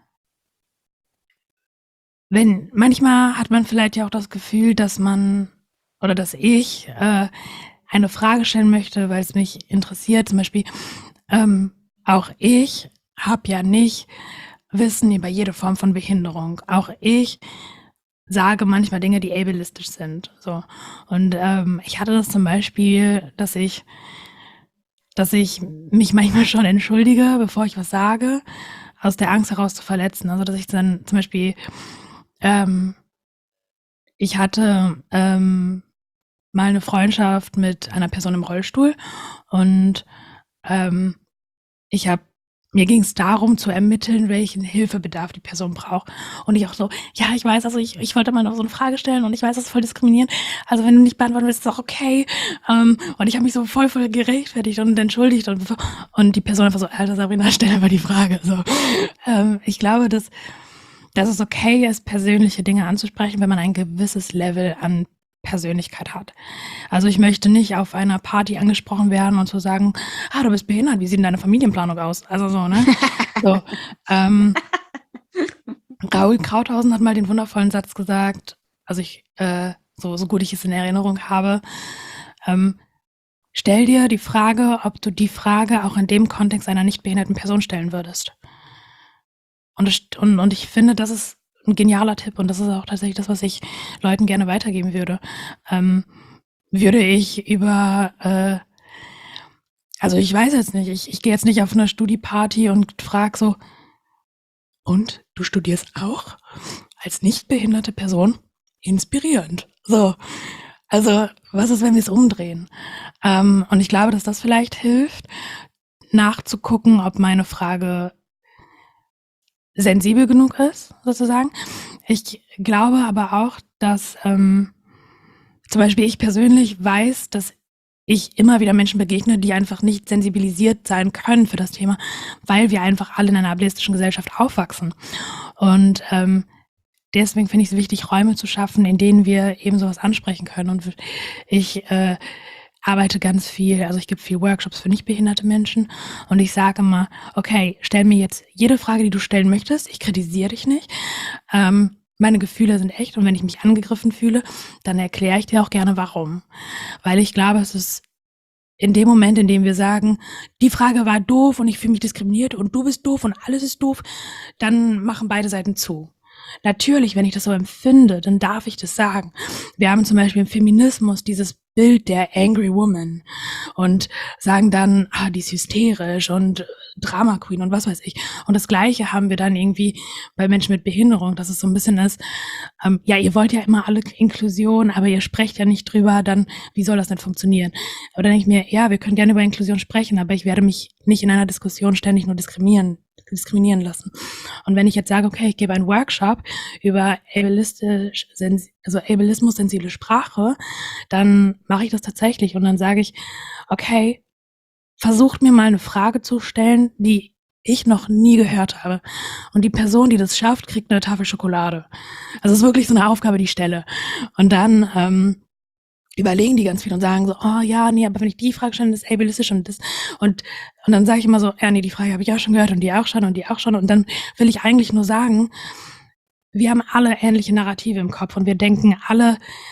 wenn, manchmal hat man vielleicht ja auch das Gefühl, dass man oder dass ich äh, eine Frage stellen möchte, weil es mich interessiert. Zum Beispiel, ähm, auch ich habe ja nicht Wissen über jede Form von Behinderung. Auch ich sage manchmal Dinge, die ableistisch sind. So. Und ähm, ich hatte das zum Beispiel, dass ich, dass ich mich manchmal schon entschuldige, bevor ich was sage, aus der Angst heraus zu verletzen. Also dass ich dann zum Beispiel, ähm, ich hatte ähm, mal eine Freundschaft mit einer Person im Rollstuhl und ähm, ich habe mir ging es darum zu ermitteln, welchen Hilfebedarf die Person braucht. Und ich auch so, ja, ich weiß, also ich, ich wollte mal noch so eine Frage stellen und ich weiß, das ist voll diskriminierend. Also wenn du nicht beantworten willst, ist auch okay. Ähm, und ich habe mich so voll, voll gerechtfertigt und entschuldigt. Und, und die Person einfach so, Alter Sabrina, stell einfach die Frage. So, ähm, ich glaube, dass, dass es okay ist, persönliche Dinge anzusprechen, wenn man ein gewisses Level an Persönlichkeit hat. Also ich möchte nicht auf einer Party angesprochen werden und zu sagen, ah, du bist behindert, wie sieht denn deine Familienplanung aus? Also so, ne? So, ähm, Raoul Krauthausen hat mal den wundervollen Satz gesagt, also ich, äh, so, so gut ich es in Erinnerung habe, ähm, stell dir die Frage, ob du die Frage auch in dem Kontext einer nicht behinderten Person stellen würdest. Und, es- und, und ich finde, das ist ein genialer Tipp und das ist auch tatsächlich das, was ich Leuten gerne weitergeben würde. Ähm, würde ich über, äh, also ich weiß jetzt nicht, ich, ich gehe jetzt nicht auf eine Studieparty und frage so, und du studierst auch als nicht behinderte Person? Inspirierend. So, also was ist, wenn wir es umdrehen? Ähm, und ich glaube, dass das vielleicht hilft, nachzugucken, ob meine Frage sensibel genug ist, sozusagen. Ich glaube aber auch, dass ähm, zum Beispiel ich persönlich weiß, dass ich immer wieder Menschen begegne, die einfach nicht sensibilisiert sein können für das Thema, weil wir einfach alle in einer ableistischen Gesellschaft aufwachsen. Und ähm, deswegen finde ich es wichtig, Räume zu schaffen, in denen wir eben sowas ansprechen können. Und ich äh, arbeite ganz viel, also ich gebe viel Workshops für nicht behinderte Menschen und ich sage immer, okay, stell mir jetzt jede Frage, die du stellen möchtest, ich kritisiere dich nicht. Ähm, meine Gefühle sind echt und wenn ich mich angegriffen fühle, dann erkläre ich dir auch gerne warum. Weil ich glaube, es ist in dem Moment, in dem wir sagen, die Frage war doof und ich fühle mich diskriminiert und du bist doof und alles ist doof, dann machen beide Seiten zu. Natürlich, wenn ich das so empfinde, dann darf ich das sagen. Wir haben zum Beispiel im Feminismus dieses Bild der Angry Woman und sagen dann, ah, die ist hysterisch und Drama Queen und was weiß ich. Und das Gleiche haben wir dann irgendwie bei Menschen mit Behinderung, dass es so ein bisschen ist, ähm, ja, ihr wollt ja immer alle Inklusion, aber ihr sprecht ja nicht drüber, dann wie soll das denn funktionieren? Aber dann denke ich mir, ja, wir können gerne über Inklusion sprechen, aber ich werde mich nicht in einer Diskussion ständig nur diskriminieren diskriminieren lassen. Und wenn ich jetzt sage, okay, ich gebe einen Workshop über ableistisch, also ableismus-sensible Sprache, dann mache ich das tatsächlich und dann sage ich, okay, versucht mir mal eine Frage zu stellen, die ich noch nie gehört habe. Und die Person, die das schafft, kriegt eine Tafel Schokolade. Also es ist wirklich so eine Aufgabe, die ich stelle. Und dann ähm, überlegen die ganz viel und sagen so, oh ja, nee, aber wenn ich die Frage stelle, das ist ableistisch und das und und dann sage ich immer so, ja, nee, die Frage habe ich auch schon gehört und die auch schon und die auch schon und dann will ich eigentlich nur sagen, wir haben alle ähnliche Narrative im Kopf und wir denken alle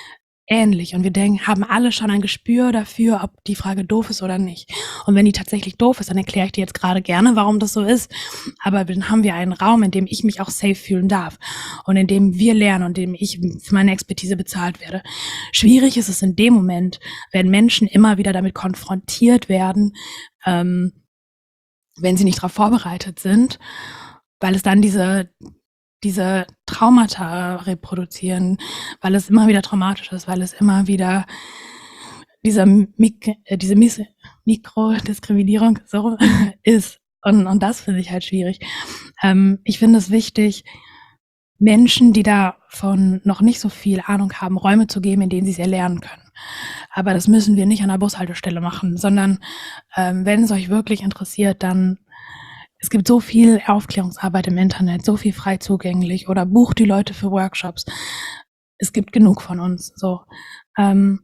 ähnlich und wir denken, haben alle schon ein Gespür dafür, ob die Frage doof ist oder nicht. Und wenn die tatsächlich doof ist, dann erkläre ich dir jetzt gerade gerne, warum das so ist. Aber dann haben wir einen Raum, in dem ich mich auch safe fühlen darf und in dem wir lernen und in dem ich für meine Expertise bezahlt werde. Schwierig ist es in dem Moment, wenn Menschen immer wieder damit konfrontiert werden, ähm, wenn sie nicht darauf vorbereitet sind, weil es dann diese diese Traumata reproduzieren, weil es immer wieder traumatisch ist, weil es immer wieder dieser Mik äh, diese Mis Mikrodiskriminierung so ist. Und, und das finde ich halt schwierig. Ähm, ich finde es wichtig, Menschen, die davon noch nicht so viel Ahnung haben, Räume zu geben, in denen sie es erlernen können. Aber das müssen wir nicht an der Bushaltestelle machen, sondern ähm, wenn es euch wirklich interessiert, dann es gibt so viel Aufklärungsarbeit im Internet, so viel frei zugänglich oder bucht die Leute für Workshops. Es gibt genug von uns. So, ähm,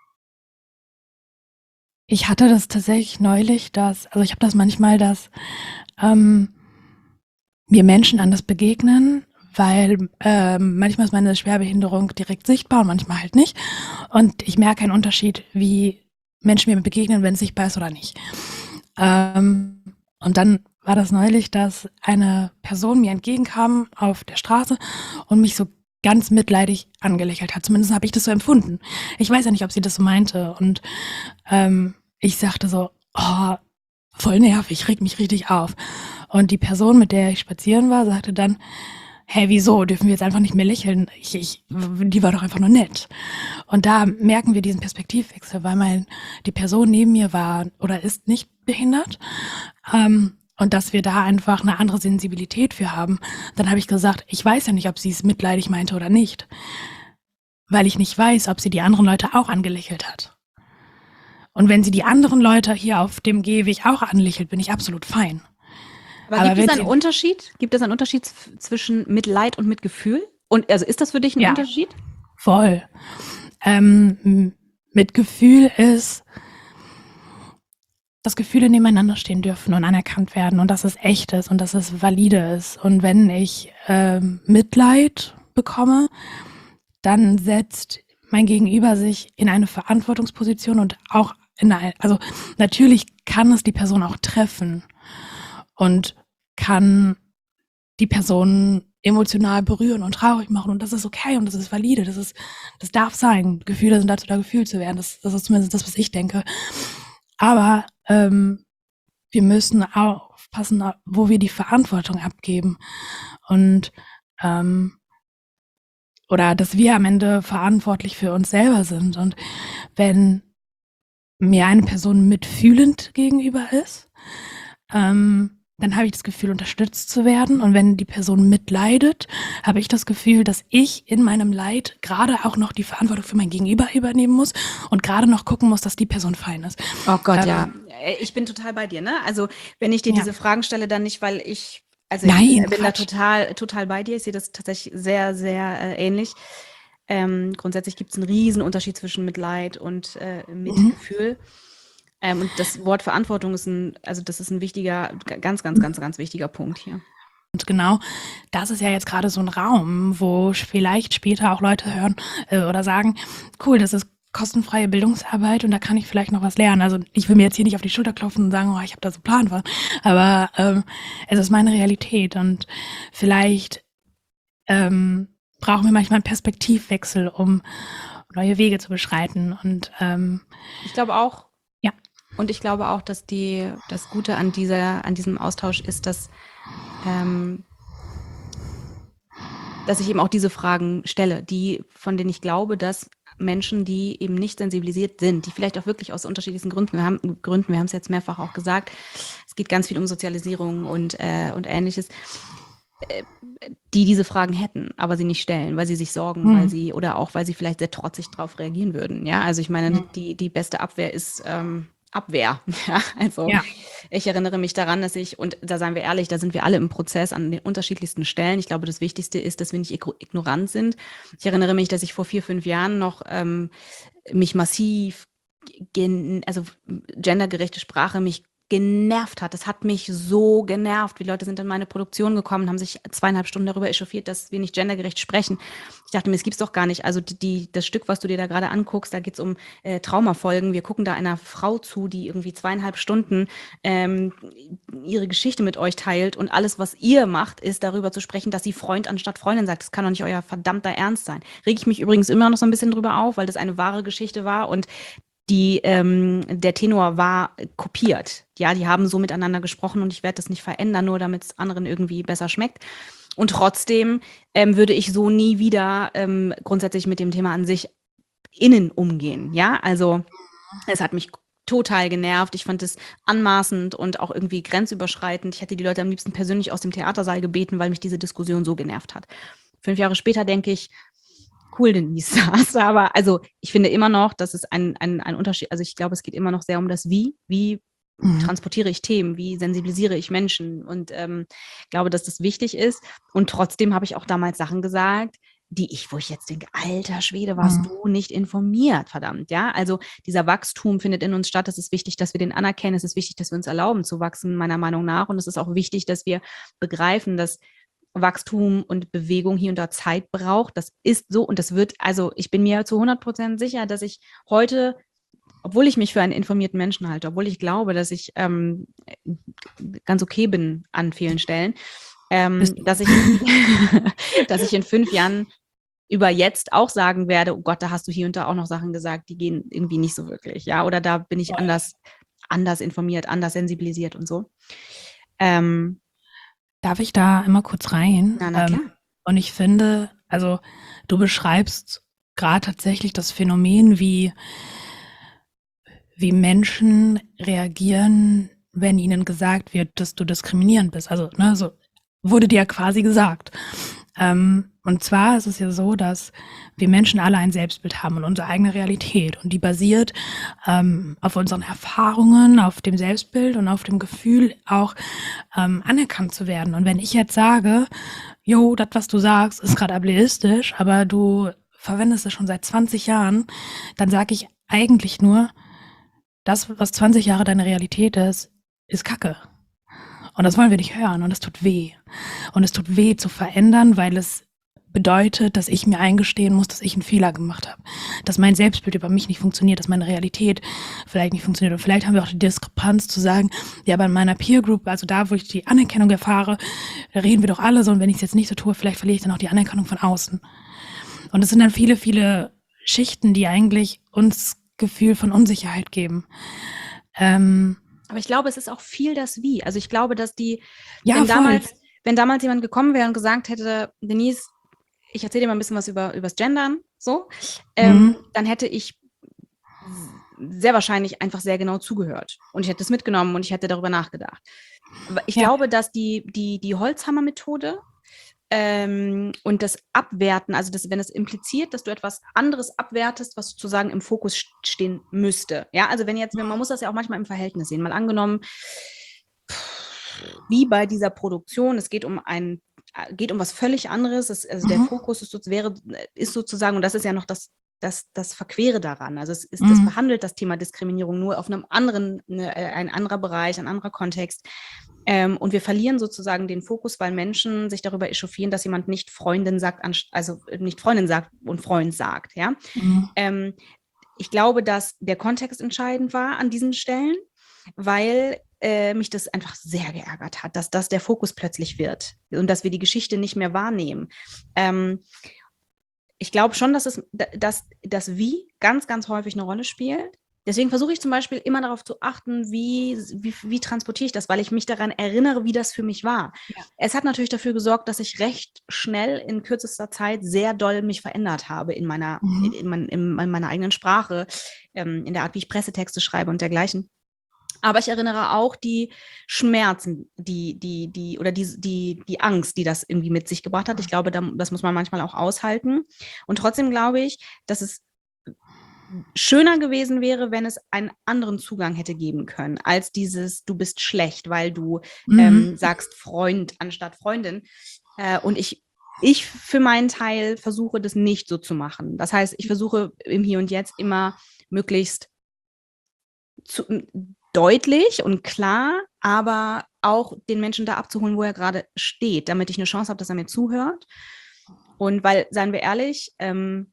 ich hatte das tatsächlich neulich, dass, also ich habe das manchmal, dass ähm, mir Menschen anders begegnen, weil ähm, manchmal ist meine Schwerbehinderung direkt sichtbar und manchmal halt nicht. Und ich merke einen Unterschied, wie Menschen mir begegnen, wenn es sichtbar ist oder nicht. Ähm, und dann war das neulich, dass eine Person mir entgegenkam auf der Straße und mich so ganz mitleidig angelächelt hat. Zumindest habe ich das so empfunden. Ich weiß ja nicht, ob sie das so meinte. Und ähm, ich sagte so, oh, voll nervig, reg mich richtig auf. Und die Person, mit der ich spazieren war, sagte dann, hä, wieso, dürfen wir jetzt einfach nicht mehr lächeln? Ich, ich, die war doch einfach nur nett. Und da merken wir diesen Perspektivwechsel, weil mein, die Person neben mir war oder ist nicht behindert. Ähm, und dass wir da einfach eine andere Sensibilität für haben. Dann habe ich gesagt, ich weiß ja nicht, ob sie es mitleidig meinte oder nicht. Weil ich nicht weiß, ob sie die anderen Leute auch angelächelt hat. Und wenn sie die anderen Leute hier auf dem Gehweg auch anlächelt, bin ich absolut fein.
Aber, Aber gibt es einen Unterschied? Gibt es einen Unterschied zwischen Mitleid und Mitgefühl? Und also ist das für dich ein
ja,
Unterschied?
Voll. Ähm, Mitgefühl ist, dass Gefühle nebeneinander stehen dürfen und anerkannt werden und dass es echt ist und dass es valide ist. Und wenn ich ähm, Mitleid bekomme, dann setzt mein Gegenüber sich in eine Verantwortungsposition und auch in eine, also natürlich kann es die Person auch treffen und kann die Person emotional berühren und traurig machen und das ist okay und das ist valide, das ist, das darf sein. Gefühle sind dazu da, gefühlt zu werden. Das, das ist zumindest das, was ich denke. Aber ähm, wir müssen aufpassen, wo wir die Verantwortung abgeben und ähm, oder dass wir am Ende verantwortlich für uns selber sind. Und wenn mir eine Person mitfühlend gegenüber ist, ähm, dann habe ich das Gefühl, unterstützt zu werden. Und wenn die Person mitleidet, habe ich das Gefühl, dass ich in meinem Leid gerade auch noch die Verantwortung für mein Gegenüber übernehmen muss und gerade noch gucken muss, dass die Person fein ist.
Oh Gott, ähm, ja. Ich bin total bei dir, ne? Also wenn ich dir ja. diese Fragen stelle, dann nicht, weil ich, also Nein, ich bin Quatsch. da total, total bei dir. Ich sehe das tatsächlich sehr, sehr äh, ähnlich. Ähm, grundsätzlich gibt es einen riesen Unterschied zwischen Mitleid und äh, Mitgefühl. Mhm. Ähm, und das Wort Verantwortung ist ein, also das ist ein wichtiger, ganz, ganz, ganz, ganz wichtiger Punkt hier.
Und genau, das ist ja jetzt gerade so ein Raum, wo vielleicht später auch Leute hören äh, oder sagen, cool, das ist kostenfreie Bildungsarbeit und da kann ich vielleicht noch was lernen. Also ich will mir jetzt hier nicht auf die Schulter klopfen und sagen, oh, ich habe da so einen Plan von, aber ähm, es ist meine Realität und vielleicht ähm, brauchen wir manchmal einen Perspektivwechsel, um neue Wege zu beschreiten. Und ähm,
ich glaube auch, ja. Und ich glaube auch, dass die das Gute an dieser, an diesem Austausch ist, dass ähm, dass ich eben auch diese Fragen stelle, die, von denen ich glaube, dass Menschen, die eben nicht sensibilisiert sind, die vielleicht auch wirklich aus unterschiedlichsten Gründen, wir haben Gründen, wir haben es jetzt mehrfach auch gesagt, es geht ganz viel um Sozialisierung und, äh, und Ähnliches, äh, die diese Fragen hätten, aber sie nicht stellen, weil sie sich sorgen, mhm. weil sie, oder auch, weil sie vielleicht sehr trotzig darauf reagieren würden. Ja, also ich meine, mhm. die, die beste Abwehr ist ähm, Abwehr. Ja, also ja. Ich erinnere mich daran, dass ich, und da seien wir ehrlich, da sind wir alle im Prozess an den unterschiedlichsten Stellen. Ich glaube, das Wichtigste ist, dass wir nicht ignorant sind. Ich erinnere mich, dass ich vor vier, fünf Jahren noch ähm, mich massiv, gen, also gendergerechte Sprache mich genervt hat. Das hat mich so genervt. Die Leute sind in meine Produktion gekommen, haben sich zweieinhalb Stunden darüber echauffiert, dass wir nicht gendergerecht sprechen. Ich dachte mir, es gibt's doch gar nicht. Also die, die, das Stück, was du dir da gerade anguckst, da geht's um äh, Traumafolgen. Wir gucken da einer Frau zu, die irgendwie zweieinhalb Stunden ähm, ihre Geschichte mit euch teilt und alles, was ihr macht, ist darüber zu sprechen, dass sie Freund anstatt Freundin sagt. Das kann doch nicht euer verdammter Ernst sein. Reg ich mich übrigens immer noch so ein bisschen drüber auf, weil das eine wahre Geschichte war und die, ähm, der Tenor war kopiert. Ja, die haben so miteinander gesprochen und ich werde das nicht verändern, nur damit es anderen irgendwie besser schmeckt. Und trotzdem ähm, würde ich so nie wieder ähm, grundsätzlich mit dem Thema an sich innen umgehen. Ja, also es hat mich total genervt. Ich fand es anmaßend und auch irgendwie grenzüberschreitend. Ich hätte die Leute am liebsten persönlich aus dem Theatersaal gebeten, weil mich diese Diskussion so genervt hat. Fünf Jahre später denke ich, cool, Denise, aber also ich finde immer noch, dass es ein, ein, ein Unterschied, also ich glaube, es geht immer noch sehr um das Wie, wie mhm. transportiere ich Themen, wie sensibilisiere ich Menschen und ähm, glaube, dass das wichtig ist und trotzdem habe ich auch damals Sachen gesagt, die ich, wo ich jetzt denke, alter Schwede, warst mhm. du nicht informiert, verdammt, ja, also dieser Wachstum findet in uns statt, es ist wichtig, dass wir den anerkennen, es ist wichtig, dass wir uns erlauben zu wachsen, meiner Meinung nach und es ist auch wichtig, dass wir begreifen, dass Wachstum und Bewegung hier und da Zeit braucht. Das ist so und das wird, also ich bin mir zu hundert Prozent sicher, dass ich heute, obwohl ich mich für einen informierten Menschen halte, obwohl ich glaube, dass ich ähm, ganz okay bin an vielen Stellen, ähm, dass ich, dass ich in fünf Jahren über jetzt auch sagen werde, oh Gott, da hast du hier und da auch noch Sachen gesagt, die gehen irgendwie nicht so wirklich, ja, oder da bin ich anders, anders informiert, anders sensibilisiert und so. Ähm,
Darf ich da immer kurz rein?
Na, na klar.
Ähm, und ich finde, also du beschreibst gerade tatsächlich das Phänomen, wie, wie Menschen reagieren, wenn ihnen gesagt wird, dass du diskriminierend bist. Also, ne, so wurde dir ja quasi gesagt. Ähm, und zwar ist es ja so, dass wir Menschen alle ein Selbstbild haben und unsere eigene Realität. Und die basiert ähm, auf unseren Erfahrungen, auf dem Selbstbild und auf dem Gefühl, auch ähm, anerkannt zu werden. Und wenn ich jetzt sage, jo, das, was du sagst, ist gerade ableistisch, aber du verwendest es schon seit zwanzig Jahren, dann sage ich eigentlich nur, das, was zwanzig Jahre deine Realität ist, ist Kacke. Und das wollen wir nicht hören und es tut weh. Und es tut weh zu verändern, weil es bedeutet, dass ich mir eingestehen muss, dass ich einen Fehler gemacht habe. Dass mein Selbstbild über mich nicht funktioniert, dass meine Realität vielleicht nicht funktioniert. Und vielleicht haben wir auch die Diskrepanz zu sagen, ja, aber in meiner Peer Group, also da, wo ich die Anerkennung erfahre, da reden wir doch alle so. Und wenn ich es jetzt nicht so tue, vielleicht verliere ich dann auch die Anerkennung von außen. Und es sind dann viele, viele Schichten, die eigentlich uns Gefühl von Unsicherheit geben. Ähm,
Aber ich glaube, es ist auch viel das Wie. Also ich glaube, dass die,
ja,
wenn,
voll.
damals, wenn damals jemand gekommen wäre und gesagt hätte, Denise, ich erzähle dir mal ein bisschen was über übers Gendern, so, ähm,
Mhm.
dann hätte ich sehr wahrscheinlich einfach sehr genau zugehört. Und ich hätte es mitgenommen und ich hätte darüber nachgedacht. Ich
Ja.
glaube, dass die, die, die Holzhammer-Methode ähm, und das Abwerten, also das, wenn es impliziert, dass du etwas anderes abwertest, was sozusagen im Fokus stehen müsste. Ja, also wenn jetzt, man muss das ja auch manchmal im Verhältnis sehen. Mal angenommen, wie bei dieser Produktion, es geht um ein, geht um was völlig anderes. Es, also mhm. der Fokus ist, wäre, ist sozusagen, und das ist ja noch das, das, das Verquere daran. Also es ist, mhm. das behandelt das Thema Diskriminierung nur auf einem anderen, ne, ein anderer Bereich, ein anderer Kontext. Ähm, und wir verlieren sozusagen den Fokus, weil Menschen sich darüber echauffieren, dass jemand nicht Freundin sagt, also nicht Freundin sagt und Freund sagt. Ja? Mhm. Ähm, ich glaube, dass der Kontext entscheidend war an diesen Stellen, weil äh, mich das einfach sehr geärgert hat, dass das der Fokus plötzlich wird und dass wir die Geschichte nicht mehr wahrnehmen. Ähm, ich glaube schon, dass es, dass das Wie ganz, ganz häufig eine Rolle spielt. Deswegen versuche ich zum Beispiel immer darauf zu achten, wie, wie, wie transportiere ich das, weil ich mich daran erinnere, wie das für mich war. Ja. Es hat natürlich dafür gesorgt, dass ich recht schnell in kürzester Zeit sehr doll mich verändert habe in meiner, mhm. in, in, mein, in, in meiner eigenen Sprache, ähm, in der Art, wie ich Pressetexte schreibe und dergleichen. Aber ich erinnere auch die Schmerzen, die, die, die, oder die, die, die Angst, die das irgendwie mit sich gebracht hat. Ich glaube, das muss man manchmal auch aushalten. Und trotzdem glaube ich, dass es schöner gewesen wäre, wenn es einen anderen Zugang hätte geben können, als dieses, du bist schlecht, weil du mhm. ähm, sagst Freund anstatt Freundin. Äh, und ich, ich für meinen Teil versuche, das nicht so zu machen. Das heißt, ich versuche im Hier und Jetzt immer möglichst zu, deutlich und klar, aber auch den Menschen da abzuholen, wo er gerade steht, damit ich eine Chance habe, dass er mir zuhört. Und weil, seien wir ehrlich, ähm,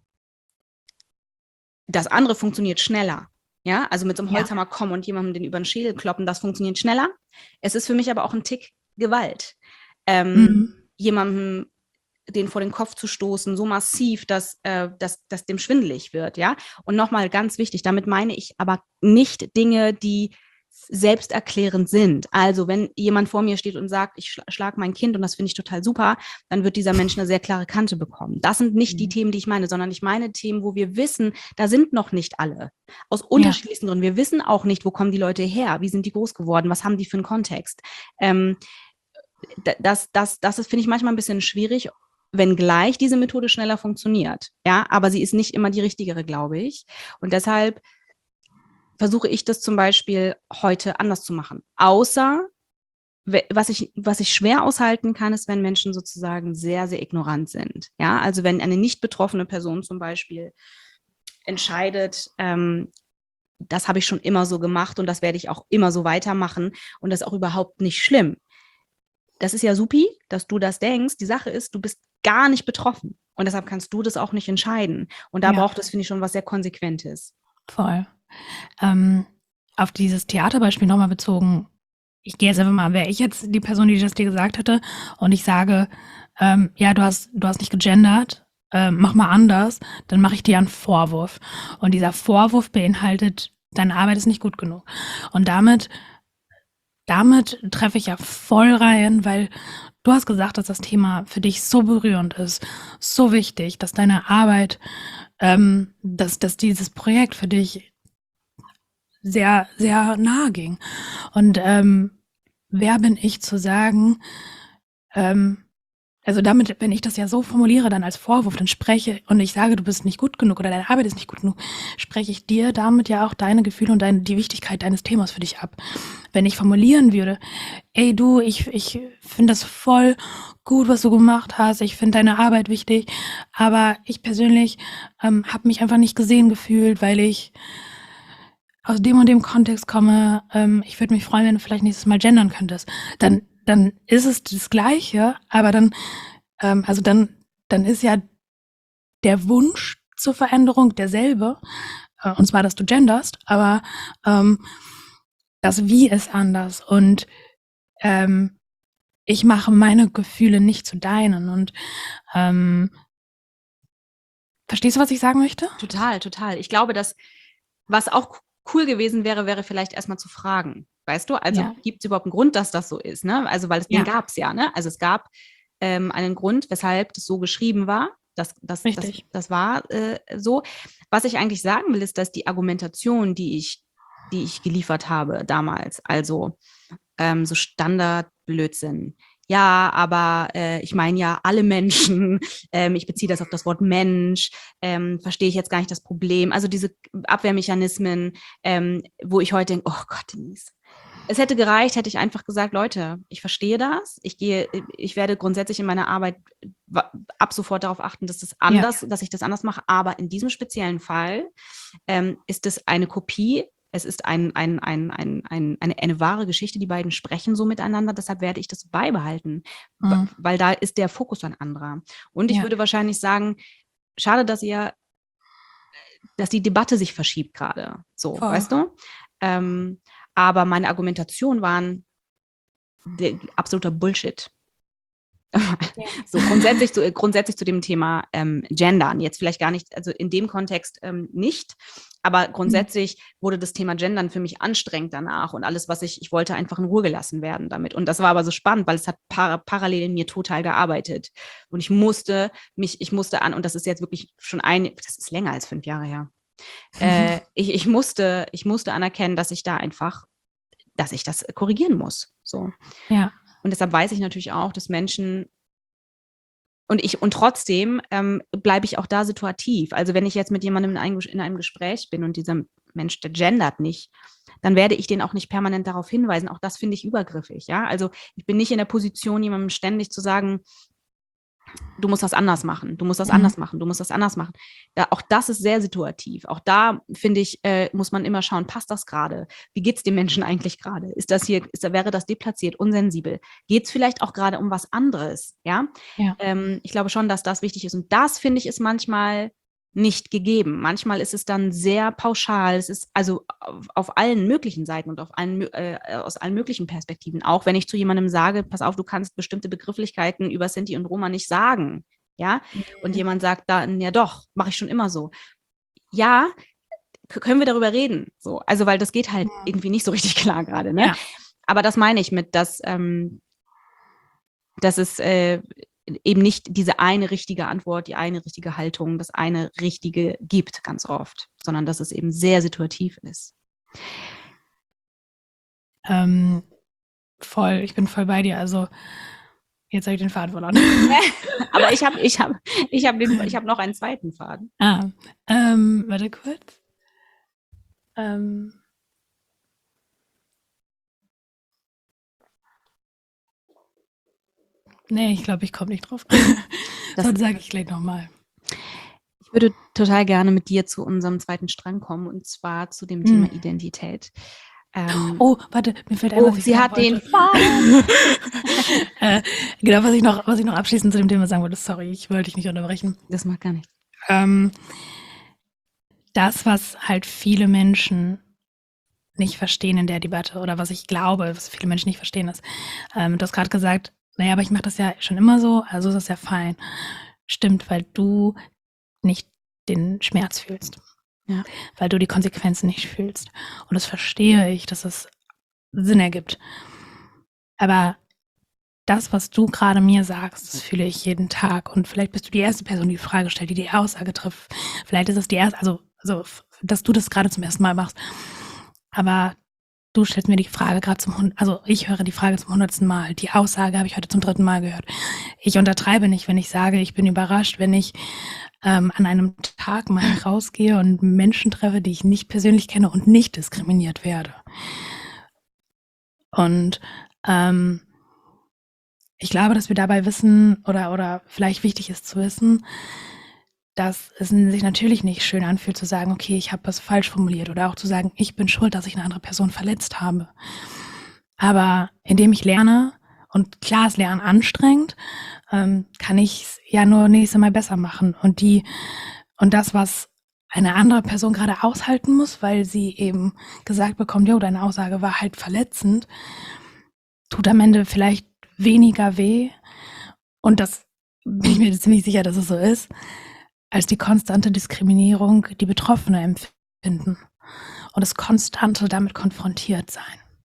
das andere funktioniert schneller. Ja, also mit so einem
Ja.
Holzhammer kommen und jemandem den über den Schädel kloppen, das funktioniert schneller. Es ist für mich aber auch ein Tick Gewalt. Ähm,
Mhm.
Jemandem den vor den Kopf zu stoßen, so massiv, dass, äh, dass, dass dem schwindelig wird, ja. Und nochmal ganz wichtig, damit meine ich aber nicht Dinge, die selbsterklärend sind. Also wenn jemand vor mir steht und sagt, ich schla schlag mein Kind und das finde ich total super, dann wird dieser Mensch eine sehr klare Kante bekommen. Das sind nicht mhm. die Themen, die ich meine, sondern ich meine Themen, wo wir wissen, da sind noch nicht alle. Aus unterschiedlichsten ja. Gründen. Wir wissen auch nicht, wo kommen die Leute her, wie sind die groß geworden, was haben die für einen Kontext. Ähm, das, das, das ist, finde ich, manchmal ein bisschen schwierig, wenngleich diese Methode schneller funktioniert. Ja, aber sie ist nicht immer die richtigere, glaube ich. Und deshalb versuche ich das zum Beispiel heute anders zu machen. Außer, was ich, was ich schwer aushalten kann, ist, wenn Menschen sozusagen sehr, sehr ignorant sind. Ja, also wenn eine nicht betroffene Person zum Beispiel entscheidet, ähm, das habe ich schon immer so gemacht und das werde ich auch immer so weitermachen und das ist auch überhaupt nicht schlimm. Das ist ja supi, dass du das denkst. Die Sache ist, du bist gar nicht betroffen und deshalb kannst du das auch nicht entscheiden. Und da ja. braucht es, finde ich, schon was sehr Konsequentes.
Voll. Ähm, auf dieses Theaterbeispiel nochmal bezogen, ich gehe jetzt einfach mal, wäre ich jetzt die Person, die das dir gesagt hätte und ich sage, ähm, ja, du hast, du hast nicht gegendert, ähm, mach mal anders, dann mache ich dir einen Vorwurf. Und dieser Vorwurf beinhaltet, deine Arbeit ist nicht gut genug. Und damit, damit treffe ich ja voll rein, weil du hast gesagt, dass das Thema für dich so berührend ist, so wichtig, dass deine Arbeit, ähm, dass, dass dieses Projekt für dich sehr, sehr nahe ging. Und ähm, wer bin ich zu sagen, ähm, also damit, wenn ich das ja so formuliere dann als Vorwurf, dann spreche und ich sage, du bist nicht gut genug oder deine Arbeit ist nicht gut genug, spreche ich dir damit ja auch deine Gefühle und deine, die Wichtigkeit deines Themas für dich ab. Wenn ich formulieren würde, ey du, ich, ich finde das voll gut, was du gemacht hast, ich finde deine Arbeit wichtig, aber ich persönlich ähm, habe mich einfach nicht gesehen gefühlt, weil ich aus dem und dem Kontext komme, ähm, ich würde mich freuen, wenn du vielleicht nächstes Mal gendern könntest, dann dann ist es das Gleiche, aber dann, ähm, also dann, dann ist ja der Wunsch zur Veränderung derselbe, äh, und zwar, dass du genderst, aber ähm, das Wie ist anders und ähm, ich mache meine Gefühle nicht zu deinen und ähm, verstehst du, was ich sagen möchte?
Total, total. Ich glaube, dass was auch cool gewesen wäre, wäre vielleicht erstmal zu fragen. Weißt du, also ja. gibt es überhaupt einen Grund, dass das so ist? Ne? Also, weil es ja. den gab es ja, ne? Also es gab ähm, einen Grund, weshalb das so geschrieben war. Das, das, das, das war äh, so. Was ich eigentlich sagen will, ist, dass die Argumentation, die ich, die ich geliefert habe damals, also ähm, so Standardblödsinn, ja, aber äh, ich meine ja alle Menschen, ähm, ich beziehe das auf das Wort Mensch, ähm, verstehe ich jetzt gar nicht das Problem. Also diese Abwehrmechanismen, ähm, wo ich heute denke, oh Gott, Denise. Es hätte gereicht, hätte ich einfach gesagt, Leute, ich verstehe das, ich gehe, ich werde grundsätzlich in meiner Arbeit ab sofort darauf achten, dass das anders, ja. dass ich das anders mache, aber in diesem speziellen Fall ähm, ist es eine Kopie. Es ist ein, ein, ein, ein, ein, eine, eine wahre Geschichte, die beiden sprechen so miteinander, deshalb werde ich das beibehalten, mhm. weil da ist der Fokus ein anderer. Und ich ja. würde wahrscheinlich sagen, schade, dass ihr, dass die Debatte sich verschiebt gerade, so, Voll. Weißt du? Ähm, aber meine Argumentationen waren der, absoluter Bullshit. Ja. So grundsätzlich zu, grundsätzlich zu dem Thema ähm, Gendern, jetzt vielleicht gar nicht, also in dem Kontext ähm, nicht, aber grundsätzlich mhm. wurde das Thema Gendern für mich anstrengend danach und alles, was ich, ich wollte einfach in Ruhe gelassen werden damit und das war aber so spannend, weil es hat par parallel in mir total gearbeitet und ich musste mich, ich musste an, und das ist jetzt wirklich schon ein, das ist länger als fünf Jahre her, mhm. äh, ich, ich musste, ich musste anerkennen, dass ich da einfach, dass ich das korrigieren muss, so.
Ja.
Und deshalb weiß ich natürlich auch, dass Menschen und ich und trotzdem ähm, bleibe ich auch da situativ. Also wenn ich jetzt mit jemandem in einem, in einem Gespräch bin und dieser Mensch, der gendert nicht, dann werde ich den auch nicht permanent darauf hinweisen. Auch das finde ich übergriffig. Ja, also ich bin nicht in der Position, jemandem ständig zu sagen, du musst das anders machen, du musst das
Mhm.
anders machen, du musst das anders machen. Da, auch das ist sehr situativ. Auch da, finde ich, äh, muss man immer schauen, passt das gerade? Wie geht es dem Menschen eigentlich gerade? Ist das hier, ist, wäre das deplatziert, unsensibel? Geht es vielleicht auch gerade um was anderes? Ja,
Ja.
ähm, ich glaube schon, dass das wichtig ist. Und das, finde ich, ist manchmal nicht gegeben. Manchmal ist es dann sehr pauschal. Es ist also auf, auf allen möglichen Seiten und auf allen, äh, aus allen möglichen Perspektiven. Auch wenn ich zu jemandem sage, pass auf, du kannst bestimmte Begrifflichkeiten über Sinti und Roma nicht sagen. Ja, und jemand sagt dann, ja doch, mache ich schon immer so. Ja, k- können wir darüber reden? So, also, weil das geht halt irgendwie nicht so richtig klar gerade, ne?
Ja.
Aber das meine ich mit, dass, ähm, dass es äh, eben nicht diese eine richtige Antwort, die eine richtige Haltung, das eine richtige gibt ganz oft, sondern dass es eben sehr situativ ist.
Ähm, voll, ich bin voll bei dir. Also, jetzt habe ich den Faden verloren.
Aber ich habe ich hab, ich hab den, ich hab noch einen zweiten Faden.
Ah, ähm, warte kurz. Ähm, nee, ich glaube, ich komme nicht drauf.
Das,
Sonst sage ich gleich nochmal.
ich würde total gerne mit dir zu unserem zweiten Strang kommen, und zwar zu dem Thema
Hm.
Identität. Ähm,
Oh, warte, mir fällt ein,
oh,
was ich
sie
sagen
hat den
wollte.
Faden.
äh, genau, was ich, noch, was ich noch abschließend zu dem Thema sagen wollte. Sorry, ich wollte dich nicht unterbrechen.
Das macht gar nichts.
Ähm, das, was halt viele Menschen nicht verstehen in der Debatte oder was ich glaube, was viele Menschen nicht verstehen ist. Ähm, du hast gerade gesagt, naja, aber ich mache das ja schon immer so, also ist das ja fein. Stimmt, weil du nicht den Schmerz fühlst.
Ja.
Weil du die Konsequenzen nicht fühlst. Und das verstehe ich, dass es Sinn ergibt. Aber das, was du gerade mir sagst, das fühle ich jeden Tag. Und vielleicht bist du die erste Person, die die Frage stellt, die die Aussage trifft. Vielleicht ist es die erste, also, also dass du das gerade zum ersten Mal machst. Aber du stellst mir die Frage gerade zum Hund, also ich höre die Frage zum hundertsten Mal. Die Aussage habe ich heute zum dritten Mal gehört. Ich untertreibe nicht, wenn ich sage, ich bin überrascht, wenn ich ähm, an einem Tag mal rausgehe und Menschen treffe, die ich nicht persönlich kenne und nicht diskriminiert werde. Und ähm, ich glaube, dass wir dabei wissen oder, oder vielleicht wichtig ist zu wissen, dass es sich natürlich nicht schön anfühlt zu sagen, okay, ich habe was falsch formuliert oder auch zu sagen, ich bin schuld, dass ich eine andere Person verletzt habe. Aber indem ich lerne, und klar ist Lernen anstrengend, ähm, kann ich es ja nur nächstes Mal besser machen. Und die, und das, was eine andere Person gerade aushalten muss, weil sie eben gesagt bekommt, jo, deine Aussage war halt verletzend, tut am Ende vielleicht weniger weh. Und das bin ich mir ziemlich sicher, dass es so ist, als die konstante Diskriminierung, die Betroffene empfinden. Und das konstante damit konfrontiert sein.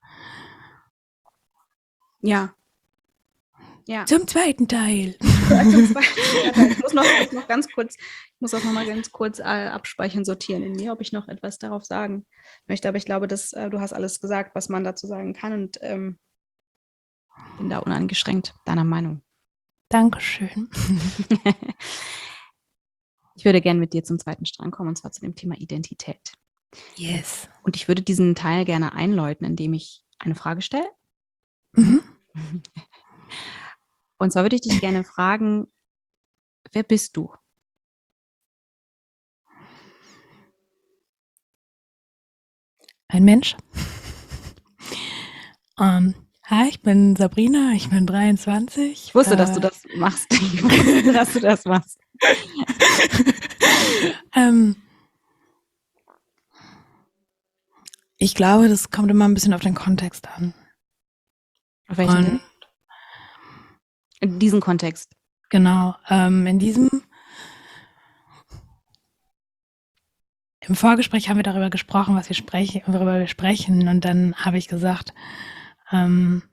Ja. Ja.
Zum zweiten Teil.
Ja, zum zweiten Teil. Ich muss noch, ich muss noch ganz kurz, ich muss das nochmal ganz kurz äh, abspeichern, sortieren in mir, ob ich noch etwas darauf sagen möchte. Aber ich glaube, dass äh, du hast alles gesagt, was man dazu sagen kann, und ähm, bin da uneingeschränkt deiner Meinung.
Dankeschön.
Ich würde gerne mit dir zum zweiten Strang kommen, und zwar zu dem Thema Identität.
Yes.
Und ich würde diesen Teil gerne einläuten, indem ich eine Frage stelle.
Mhm.
Und zwar würde ich dich gerne fragen, wer bist du?
Ein Mensch. ähm, hi, ich bin Sabrina, ich bin dreiundzwanzig.
Ich wusste,
äh,
dass du das machst. Ich wusste, dass du das machst.
ähm, ich glaube, das kommt immer ein bisschen auf den Kontext an.
Auf welchen
Und
denn? In diesem Kontext.
genau, ähm, in diesem im Vorgespräch haben wir darüber gesprochen, was wir sprechen, worüber wir sprechen, und dann habe ich gesagt, ähm,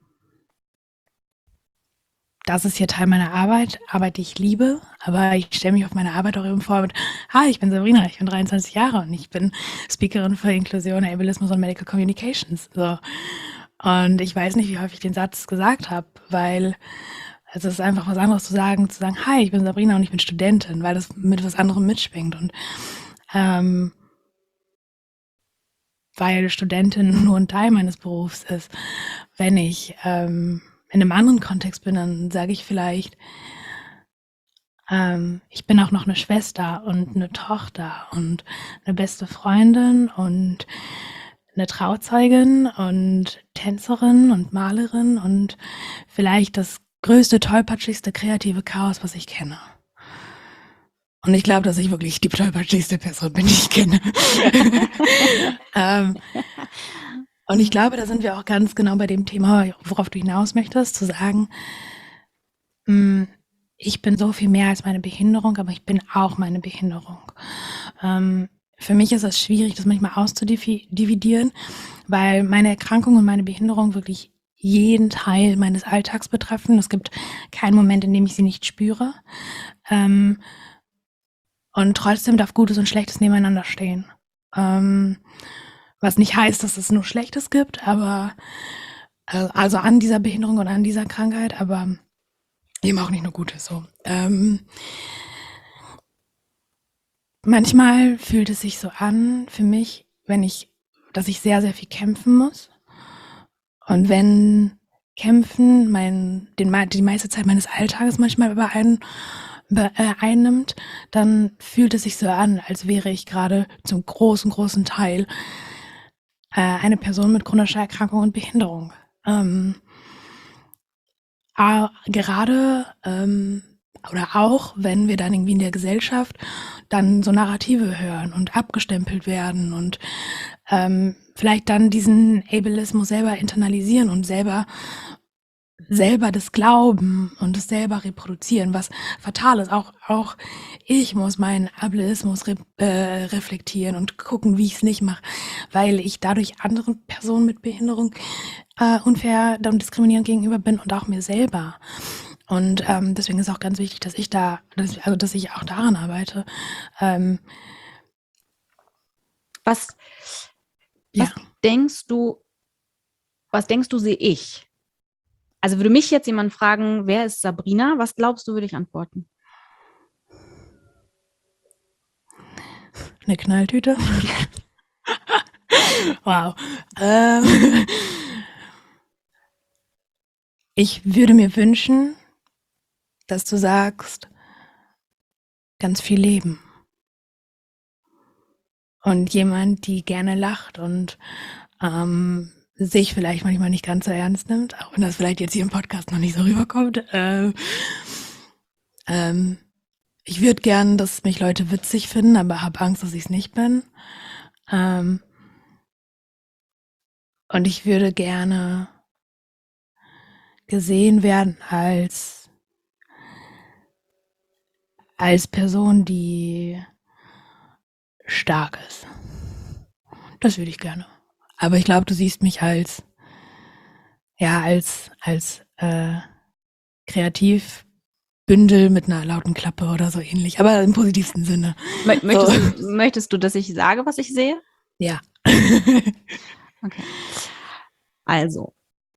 das ist hier Teil meiner Arbeit, Arbeit, die ich liebe, aber ich stelle mich auf meine Arbeit auch eben vor mit, hi, ich bin Sabrina, ich bin dreiundzwanzig Jahre und ich bin Speakerin für Inklusion, Ableismus und Medical Communications. So. Und ich weiß nicht, wie häufig ich den Satz gesagt habe, weil also es ist einfach was anderes zu sagen, zu sagen, hi, ich bin Sabrina und ich bin Studentin, weil das mit was anderem mitschwingt. Und ähm, weil Studentin nur ein Teil meines Berufs ist. Wenn ich ähm, in einem anderen Kontext bin, dann sage ich vielleicht, Ähm, ich bin auch noch eine Schwester und eine Tochter und eine beste Freundin und eine Trauzeugin und Tänzerin und Malerin und vielleicht das größte, tollpatschigste kreative Chaos, was ich kenne. Und ich glaube, dass ich wirklich die tollpatschigste Person bin, die ich kenne. ähm, und ich glaube, da sind wir auch ganz genau bei dem Thema, worauf du hinaus möchtest, zu sagen, mh, ich bin so viel mehr als meine Behinderung, aber ich bin auch meine Behinderung. Ähm, für mich ist es schwierig, das manchmal auszudividieren, weil meine Erkrankung und meine Behinderung wirklich jeden Teil meines Alltags betreffen. Es gibt keinen Moment, in dem ich sie nicht spüre. Ähm, und trotzdem darf Gutes und Schlechtes nebeneinander stehen. Ähm, was nicht heißt, dass es nur Schlechtes gibt, aber äh, also an dieser Behinderung und an dieser Krankheit, aber eben auch nicht nur Gutes. So. Ähm, manchmal fühlt es sich so an für mich, wenn ich, dass ich sehr, sehr viel kämpfen muss. Und wenn Kämpfen mein, den, die meiste Zeit meines Alltages manchmal über einen be, äh, einnimmt, dann fühlt es sich so an, als wäre ich gerade zum großen, großen Teil äh, eine Person mit chronischer Erkrankung und Behinderung. Ähm, äh, gerade ähm, oder auch, wenn wir dann irgendwie in der Gesellschaft dann so Narrative hören und abgestempelt werden und ähm, vielleicht dann diesen Ableismus selber internalisieren und selber selber das Glauben und das selber reproduzieren, was fatal ist. Auch, auch ich muss meinen Ableismus re äh, reflektieren und gucken, wie ich es nicht mache, weil ich dadurch anderen Personen mit Behinderung äh, unfair und diskriminierend gegenüber bin und auch mir selber. Und ähm, deswegen ist auch ganz wichtig, dass ich da, dass, also dass ich auch daran arbeite. Ähm,
Was,
ja.
was denkst du, was denkst du, sehe ich? Also würde mich jetzt jemand fragen, wer ist Sabrina? Was glaubst du, würde ich antworten?
Eine Knalltüte. Wow. Ähm, ich würde mir wünschen, dass du sagst, ganz viel Leben. Und jemand, die gerne lacht und ähm, sich vielleicht manchmal nicht ganz so ernst nimmt, auch wenn das vielleicht jetzt hier im Podcast noch nicht so rüberkommt. Ähm, ähm, ich würde gern, dass mich Leute witzig finden, aber habe Angst, dass ich es nicht bin. Ähm, und ich würde gerne gesehen werden als als Person, die stark ist. Das würde ich gerne. Aber ich glaube, du siehst mich als, ja, als, als äh, Kreativbündel mit einer lauten Klappe oder so ähnlich. Aber im positivsten Sinne.
Mö möchtest,
So.
du, möchtest du, dass ich sage, was ich sehe?
Ja.
Okay. Also,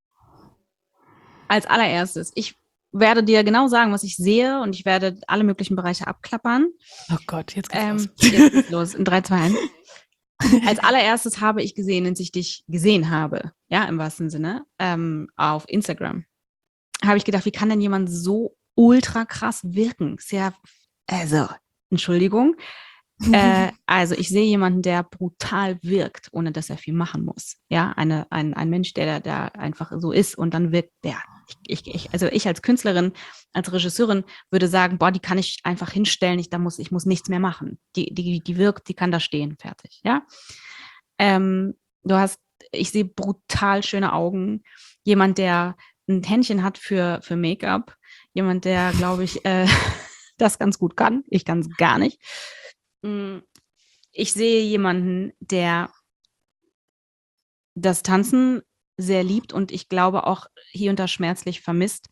als allererstes, ich werde dir genau sagen, was ich sehe und ich werde alle möglichen Bereiche abklappern.
Oh Gott, jetzt geht's
Ähm,
los.
jetzt geht's los. In drei, zwei, eins. Als allererstes habe ich gesehen, als ich dich gesehen habe, ja, im wahrsten Sinne, ähm, auf Instagram, habe ich gedacht, wie kann denn jemand so ultra krass wirken? Sehr, also, Entschuldigung. äh, also ich sehe jemanden, der brutal wirkt, ohne dass er viel machen muss. Ja, eine, ein, ein Mensch, der da einfach so ist und dann wirkt der. Ich, ich, also ich als Künstlerin, als Regisseurin würde sagen, boah, die kann ich einfach hinstellen, ich, da muss, ich muss nichts mehr machen. Die, die, die wirkt, die kann da stehen, fertig. Ja. Ähm, du hast, ich sehe brutal schöne Augen. Jemand, der ein Händchen hat für, für Make-up. Jemand, der, glaube ich, äh, das ganz gut kann. Ich kann es gar nicht. Ich sehe jemanden, der das Tanzen sehr liebt und ich glaube auch hier und da schmerzlich vermisst.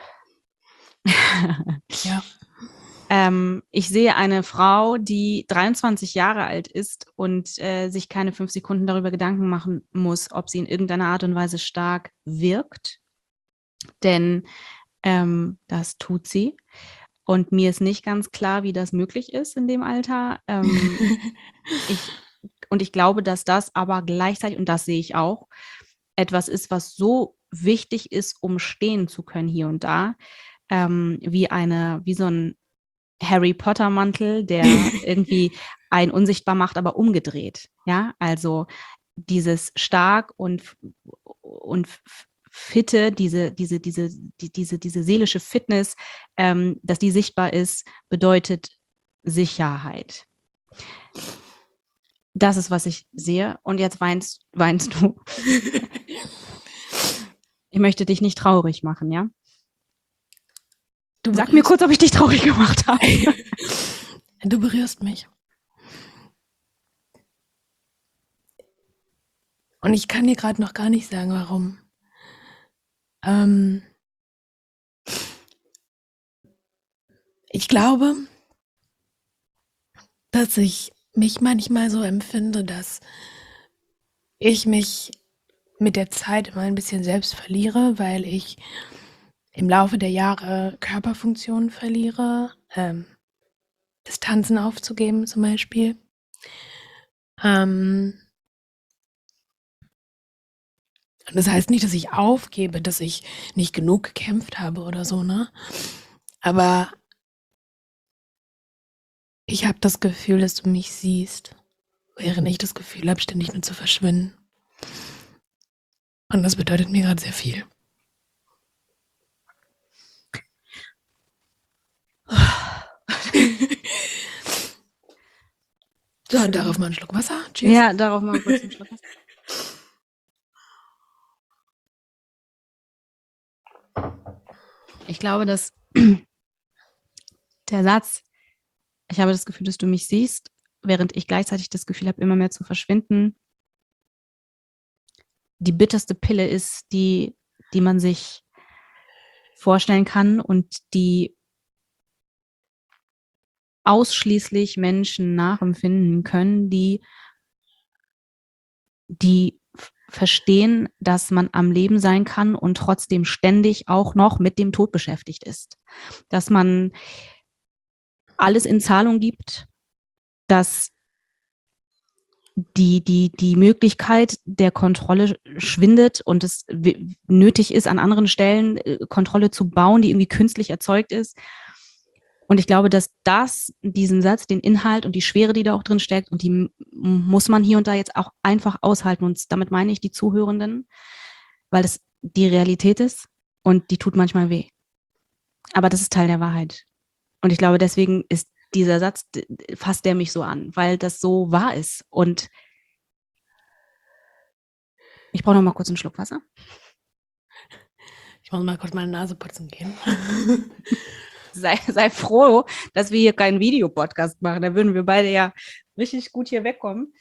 Ja.
ähm, ich sehe eine Frau, die dreiundzwanzig Jahre alt ist und äh, sich keine fünf Sekunden darüber Gedanken machen muss, ob sie in irgendeiner Art und Weise stark wirkt. Denn ähm, das tut sie. Und mir ist nicht ganz klar, wie das möglich ist in dem Alter. Ähm, ich, und ich glaube, dass das aber gleichzeitig, und das sehe ich auch, etwas ist, was so wichtig ist, um stehen zu können hier und da, ähm, wie eine, wie so ein Harry Potter Mantel, der irgendwie einen unsichtbar macht, aber umgedreht. Ja, also dieses stark und, und fitte, diese, diese, diese, die, diese, diese seelische Fitness, ähm, dass die sichtbar ist, bedeutet Sicherheit. Das ist, was ich sehe. Und jetzt weinst, weinst du. Ich möchte dich nicht traurig machen, ja?
Du
Sag mir
berührst,
kurz, ob ich dich traurig gemacht habe.
du berührst mich. Und ich kann dir gerade noch gar nicht sagen, warum. Ähm, ich glaube, dass ich mich manchmal so empfinde, dass ich mich mit der Zeit immer ein bisschen selbst verliere, weil ich im Laufe der Jahre Körperfunktionen verliere, ähm, Distanzen aufzugeben zum Beispiel. Ähm, und das heißt nicht, dass ich aufgebe, dass ich nicht genug gekämpft habe oder so, ne? Aber ich habe das Gefühl, dass du mich siehst, während ich das Gefühl habe, ständig nur zu verschwinden. Und das bedeutet mir gerade sehr viel. So, darauf mal einen Schluck Wasser. Cheers.
Ja, darauf mal kurz einen Schluck. Ich glaube, dass der Satz, ich habe das Gefühl, dass du mich siehst, während ich gleichzeitig das Gefühl habe, immer mehr zu verschwinden, die bitterste Pille ist, die, die man sich vorstellen kann und die ausschließlich Menschen nachempfinden können, die, die verstehen, dass man am Leben sein kann und trotzdem ständig auch noch mit dem Tod beschäftigt ist. Dass man alles in Zahlung gibt, dass die, die, die Möglichkeit der Kontrolle schwindet und es nötig ist, an anderen Stellen Kontrolle zu bauen, die irgendwie künstlich erzeugt ist. Und ich glaube, dass das, diesen Satz, den Inhalt und die Schwere, die da auch drin steckt, und die muss man hier und da jetzt auch einfach aushalten. Und damit meine ich die Zuhörenden, weil das die Realität ist und die tut manchmal weh. Aber das ist Teil der Wahrheit. Und ich glaube, deswegen ist dieser Satz, fasst der mich so an, weil das so wahr ist. Und ich brauche noch mal kurz einen Schluck Wasser.
Ich muss mal kurz meine Nase putzen gehen.
Sei, sei froh, dass wir hier keinen Videopodcast machen. Da würden wir beide ja richtig gut hier wegkommen.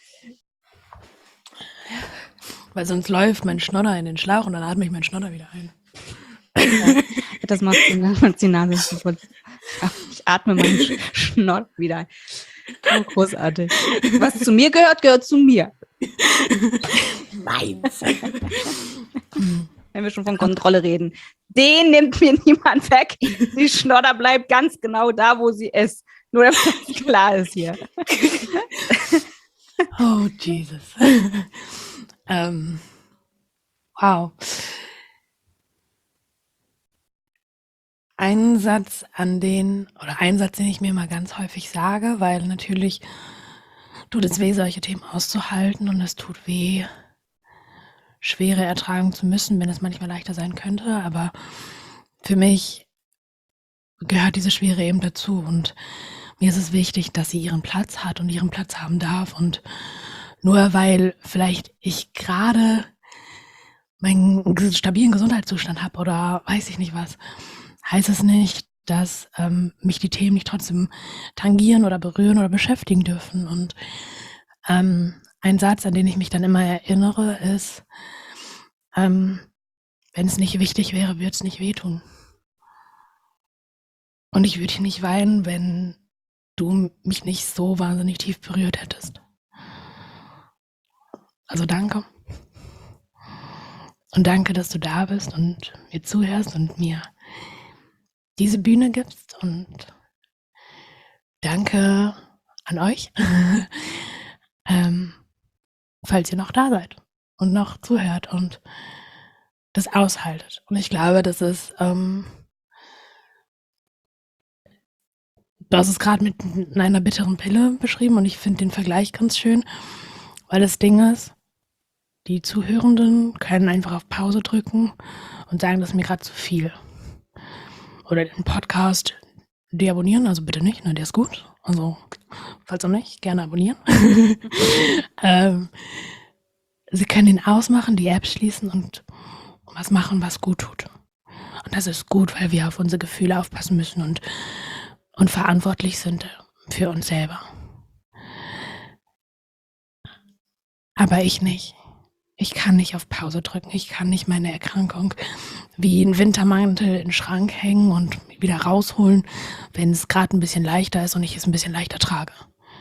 Weil sonst läuft mein Schnodder in den Schlauch und dann atme ich meinen Schnodder wieder ein.
Ja, das macht die, die Nase kaputt. Ich atme meinen Schnodder wieder ein. Oh, großartig. Was zu mir gehört, gehört zu mir.
Meins.
Wenn wir schon von Kontrolle reden. Den nimmt mir niemand weg. Die Schnodder bleibt ganz genau da, wo sie ist. Nur damit das klar ist hier.
Oh, Jesus. ähm, wow. Ein Satz, an den, oder ein Satz, den ich mir mal ganz häufig sage, weil natürlich tut es weh, solche Themen auszuhalten und es tut weh, Schwere ertragen zu müssen, wenn es manchmal leichter sein könnte, aber für mich gehört diese Schwere eben dazu und mir ist es wichtig, dass sie ihren Platz hat und ihren Platz haben darf und nur weil vielleicht ich gerade meinen stabilen Gesundheitszustand habe oder weiß ich nicht was, heißt es nicht, dass ähm, mich die Themen nicht trotzdem tangieren oder berühren oder beschäftigen dürfen. Und ähm, ein Satz, an den ich mich dann immer erinnere, ist, ähm, wenn es nicht wichtig wäre, würde es nicht wehtun. Und ich würde hier nicht weinen, wenn du mich nicht so wahnsinnig tief berührt hättest. Also danke. Und danke, dass du da bist und mir zuhörst und mir diese Bühne gibst. Und danke an euch, ähm, falls ihr noch da seid und noch zuhört und das aushaltet. Und ich glaube, das ist ähm, Du hast es gerade mit einer bitteren Pille beschrieben und ich finde den Vergleich ganz schön, weil das Ding ist, die Zuhörenden können einfach auf Pause drücken und sagen, das ist mir gerade zu viel. Oder den Podcast deabonnieren, also bitte nicht, ne, der ist gut. Also, falls auch nicht, gerne abonnieren. ähm, sie können ihn ausmachen, die App schließen und was machen, was gut tut. Und das ist gut, weil wir auf unsere Gefühle aufpassen müssen und, und verantwortlich sind für uns selber. Aber ich nicht. Ich kann nicht auf Pause drücken. Ich kann nicht meine Erkrankung wie einen Wintermantel in den Schrank hängen und wieder rausholen, wenn es gerade ein bisschen leichter ist und ich es ein bisschen leichter trage.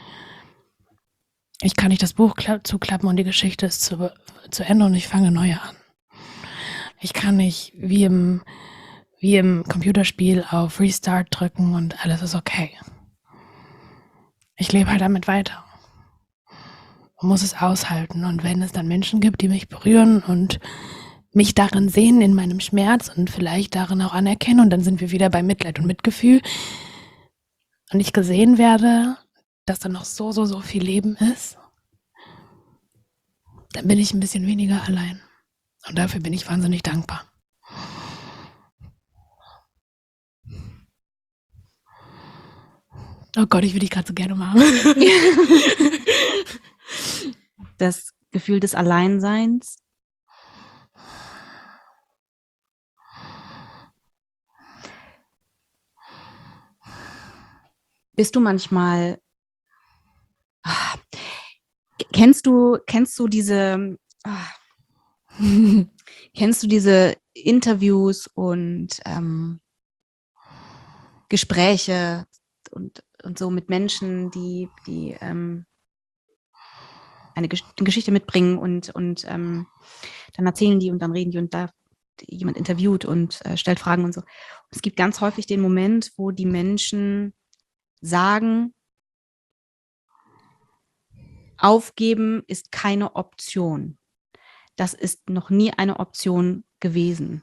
Ich kann nicht das Buch zuklappen und die Geschichte ist zu, zu Ende und ich fange neu an. Ich kann nicht wie im, wie im Computerspiel auf Restart drücken und alles ist okay. Ich lebe halt damit weiter und muss es aushalten. Und wenn es dann Menschen gibt, die mich berühren und mich darin sehen, in meinem Schmerz und vielleicht darin auch anerkennen, und dann sind wir wieder bei Mitleid und Mitgefühl und ich gesehen werde, dass da noch so, so, so viel Leben ist, dann bin ich ein bisschen weniger allein. Und dafür bin ich wahnsinnig dankbar. Oh Gott, ich will dich gerade so gerne machen.
Das Gefühl des Alleinseins. Bist du manchmal, ah, kennst du, kennst du diese, ah, kennst du diese Interviews und ähm, Gespräche und, und so mit Menschen, die, die ähm, eine Gesch- Geschichte mitbringen und, und ähm, dann erzählen die und dann reden die und da jemand interviewt und äh, stellt Fragen und so. Und es gibt ganz häufig den Moment, wo die Menschen sagen, aufgeben ist keine Option. Das ist noch nie eine Option gewesen.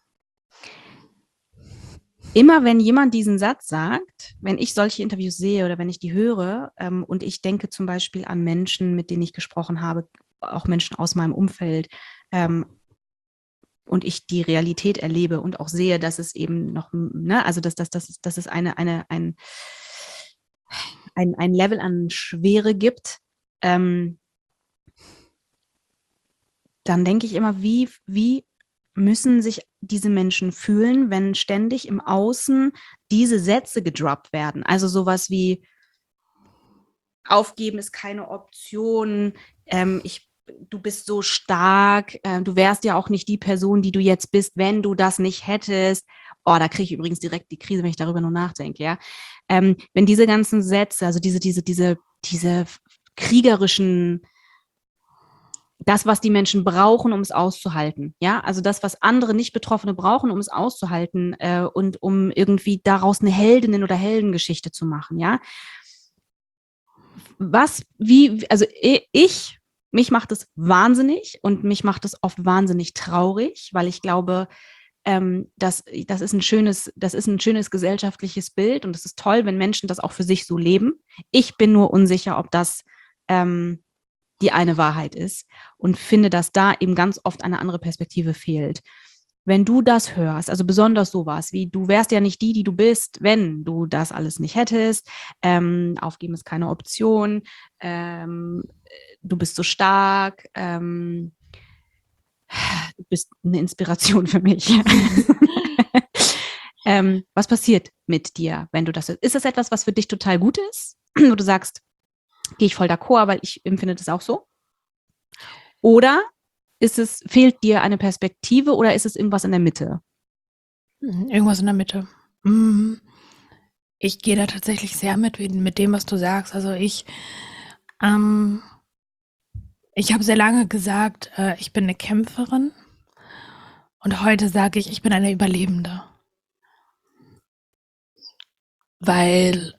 Immer wenn jemand diesen Satz sagt, wenn ich solche Interviews sehe oder wenn ich die höre ähm, und ich denke zum Beispiel an Menschen, mit denen ich gesprochen habe, auch Menschen aus meinem Umfeld, ähm, und ich die Realität erlebe und auch sehe, dass es eben noch, ne, also dass, dass, dass, dass es eine, eine, ein, ein, ein Level an Schwere gibt, ähm, dann denke ich immer, wie, wie müssen sich diese Menschen fühlen, wenn ständig im Außen diese Sätze gedroppt werden? Also sowas wie, aufgeben ist keine Option, ähm, ich, du bist so stark, äh, du wärst ja auch nicht die Person, die du jetzt bist, wenn du das nicht hättest. Oh, da kriege ich übrigens direkt die Krise, wenn ich darüber nur nachdenke, ja. Ähm, wenn diese ganzen Sätze, also diese, diese, diese, diese kriegerischen, das, was die Menschen brauchen, um es auszuhalten, ja, also das, was andere Nicht-Betroffene brauchen, um es auszuhalten äh, und um irgendwie daraus eine Heldinnen- oder Heldengeschichte zu machen, ja. Was, wie, also ich, mich macht es wahnsinnig und mich macht es oft wahnsinnig traurig, weil ich glaube, ähm, das, das ist ein schönes, das ist ein schönes gesellschaftliches Bild und es ist toll, wenn Menschen das auch für sich so leben. Ich bin nur unsicher, ob das ähm, die eine Wahrheit ist und finde, dass da eben ganz oft eine andere Perspektive fehlt. Wenn du das hörst, also besonders sowas wie, du wärst ja nicht die, die du bist, wenn du das alles nicht hättest, ähm, aufgeben ist keine Option, ähm, du bist so stark, ähm, du bist eine Inspiration für mich. ähm, was passiert mit dir, wenn du das hörst? Ist das etwas, was für dich total gut ist, wo du sagst, gehe ich voll d'accord, weil ich empfinde das auch so? Oder ist es, fehlt dir eine Perspektive oder ist es irgendwas in der Mitte?
Irgendwas in der Mitte. Ich gehe da tatsächlich sehr mit, mit dem, was du sagst. Also ich, ähm, ich habe sehr lange gesagt, äh, ich bin eine Kämpferin und heute sage ich, ich bin eine Überlebende. Weil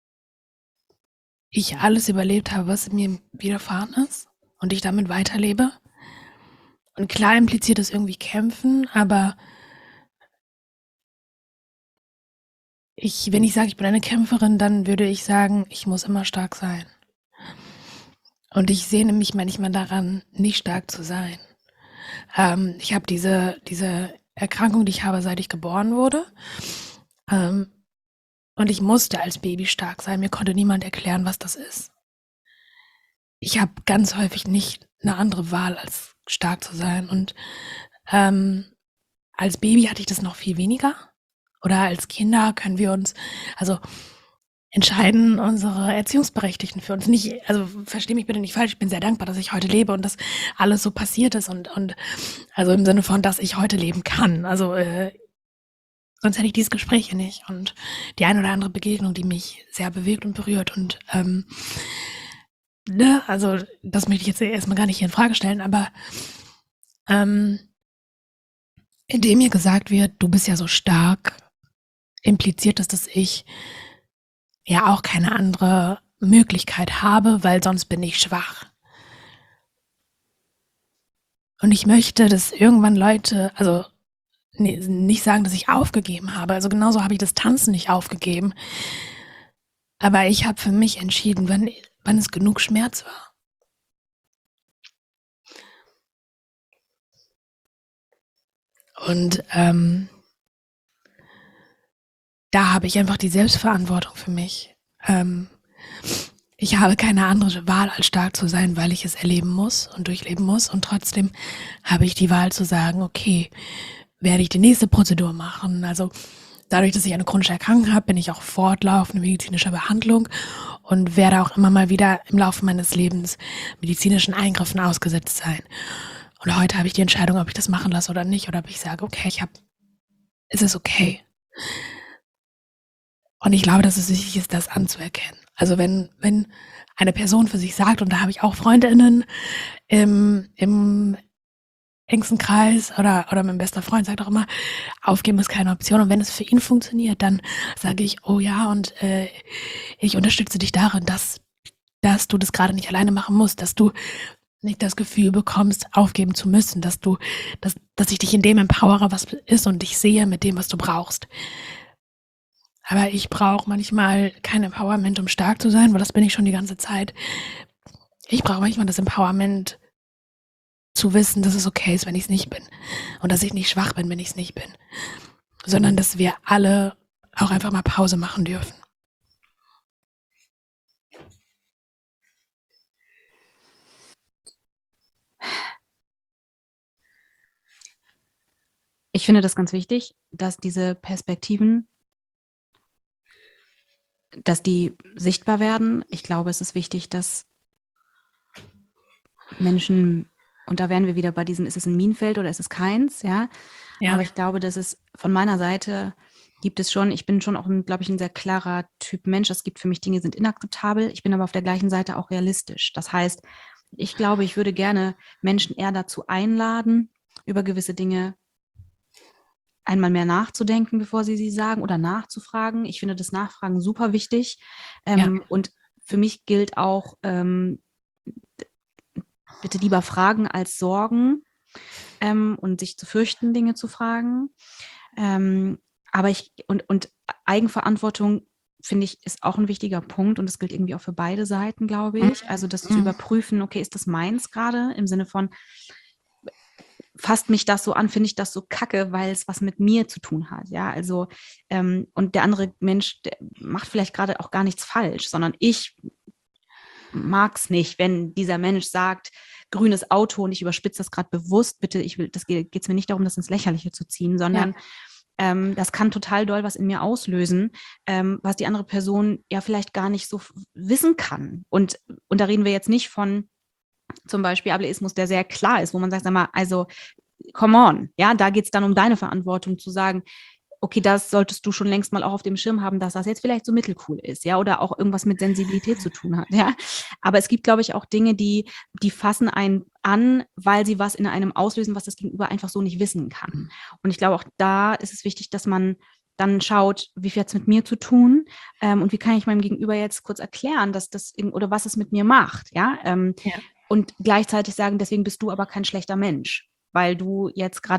ich alles überlebt habe, was mir widerfahren ist und ich damit weiterlebe. Und klar impliziert es irgendwie Kämpfen, aber ich, wenn ich sage, ich bin eine Kämpferin, dann würde ich sagen, ich muss immer stark sein. Und ich sehne mich manchmal daran, nicht stark zu sein. Ähm, ich habe diese, diese Erkrankung, die ich habe, seit ich geboren wurde. Ähm, und ich musste als Baby stark sein. Mir konnte niemand erklären, was das ist. Ich habe ganz häufig nicht eine andere Wahl, als stark zu sein. Und ähm, als Baby hatte ich das noch viel weniger. Oder als Kinder können wir uns, also entscheiden unsere Erziehungsberechtigten für uns nicht. Also verstehe mich bitte nicht falsch, ich bin sehr dankbar, dass ich heute lebe und dass alles so passiert ist und, und also im Sinne von, dass ich heute leben kann. Also äh, sonst hätte ich dieses Gespräch hier nicht und die eine oder andere Begegnung, die mich sehr bewegt und berührt und ähm, ne, also das möchte ich jetzt erstmal gar nicht hier in Frage stellen, aber ähm, indem mir gesagt wird, du bist ja so stark, impliziert es, dass ich ja auch keine andere Möglichkeit habe, weil sonst bin ich schwach. Und ich möchte, dass irgendwann Leute, also nee, nicht sagen, dass ich aufgegeben habe. Also genauso habe ich das Tanzen nicht aufgegeben. Aber ich habe für mich entschieden, wann, wann es genug Schmerz war. Und ähm, da habe ich einfach die Selbstverantwortung für mich. Ähm, ich habe keine andere Wahl, als stark zu sein, weil ich es erleben muss und durchleben muss. Und trotzdem habe ich die Wahl zu sagen, okay, werde ich die nächste Prozedur machen. Also dadurch, dass ich eine chronische Erkrankung habe, bin ich auch fortlaufend medizinischer Behandlung und werde auch immer mal wieder im Laufe meines Lebens medizinischen Eingriffen ausgesetzt sein. Und heute habe ich die Entscheidung, ob ich das machen lasse oder nicht, oder ob ich sage, okay, ich habe, es ist okay. Und ich glaube, dass es wichtig ist, das anzuerkennen. Also wenn, wenn eine Person für sich sagt, und da habe ich auch FreundInnen im, im engsten Kreis oder, oder mein bester Freund sagt auch immer, aufgeben ist keine Option. Und wenn es für ihn funktioniert, dann sage ich, oh ja, und äh, ich unterstütze dich darin, dass, dass du das gerade nicht alleine machen musst, dass du nicht das Gefühl bekommst, aufgeben zu müssen, dass du, dass, dass ich dich in dem empowere, was ist und dich sehe mit dem, was du brauchst. Aber ich brauche manchmal kein Empowerment, um stark zu sein, weil das bin ich schon die ganze Zeit. Ich brauche manchmal das Empowerment, zu wissen, dass es okay ist, wenn ich es nicht bin. Und dass ich nicht schwach bin, wenn ich es nicht bin. Sondern dass wir alle auch einfach mal Pause machen dürfen.
Ich finde das ganz wichtig, dass diese Perspektiven, dass die sichtbar werden. Ich glaube, es ist wichtig, dass Menschen, und da wären wir wieder bei diesem, ist es ein Minenfeld oder ist es keins, ja? Ja. Aber ich glaube, dass es von meiner Seite gibt es schon, ich bin schon auch, glaube ich, ein sehr klarer Typ Mensch. Es gibt für mich Dinge, die sind inakzeptabel. Ich bin aber auf der gleichen Seite auch realistisch. Das heißt, ich glaube, ich würde gerne Menschen eher dazu einladen, über gewisse Dinge einmal mehr nachzudenken, bevor sie sie sagen oder nachzufragen. Ich finde das Nachfragen super wichtig. Ähm, ja. Und für mich gilt auch, ähm, bitte lieber fragen als sorgen ähm, und sich zu fürchten, Dinge zu fragen. Ähm, aber ich, und, und Eigenverantwortung, finde ich, ist auch ein wichtiger Punkt und das gilt irgendwie auch für beide Seiten, glaube ich. Also das mhm. zu überprüfen, okay, ist das meins gerade im Sinne von, fasst mich das so an, finde ich das so kacke, weil es was mit mir zu tun hat, ja, also ähm, und der andere Mensch, der macht vielleicht gerade auch gar nichts falsch, sondern ich mag es nicht, wenn dieser Mensch sagt, grünes Auto, und ich überspitze das gerade bewusst, bitte, ich will, das geht es mir nicht darum, das ins Lächerliche zu ziehen, sondern ja. ähm, das kann total doll was in mir auslösen, ähm, was die andere Person ja vielleicht gar nicht so f- wissen kann. Und, und da reden wir jetzt nicht von zum Beispiel Ableismus, der sehr klar ist, wo man sagt, sag mal, also come on, ja, da geht es dann um deine Verantwortung zu sagen, okay, das solltest du schon längst mal auch auf dem Schirm haben, dass das jetzt vielleicht so mittelcool ist, ja, oder auch irgendwas mit Sensibilität zu tun hat, ja. Aber es gibt, glaube ich, auch Dinge, die, die fassen einen an, weil sie was in einem auslösen, was das Gegenüber einfach so nicht wissen kann. Und ich glaube, auch da ist es wichtig, dass man dann schaut, wie viel hat es mit mir zu tun ähm, und wie kann ich meinem Gegenüber jetzt kurz erklären, dass das, oder was es mit mir macht, ja. Ähm, ja. Und gleichzeitig sagen, deswegen bist du aber kein schlechter Mensch, weil du jetzt gerade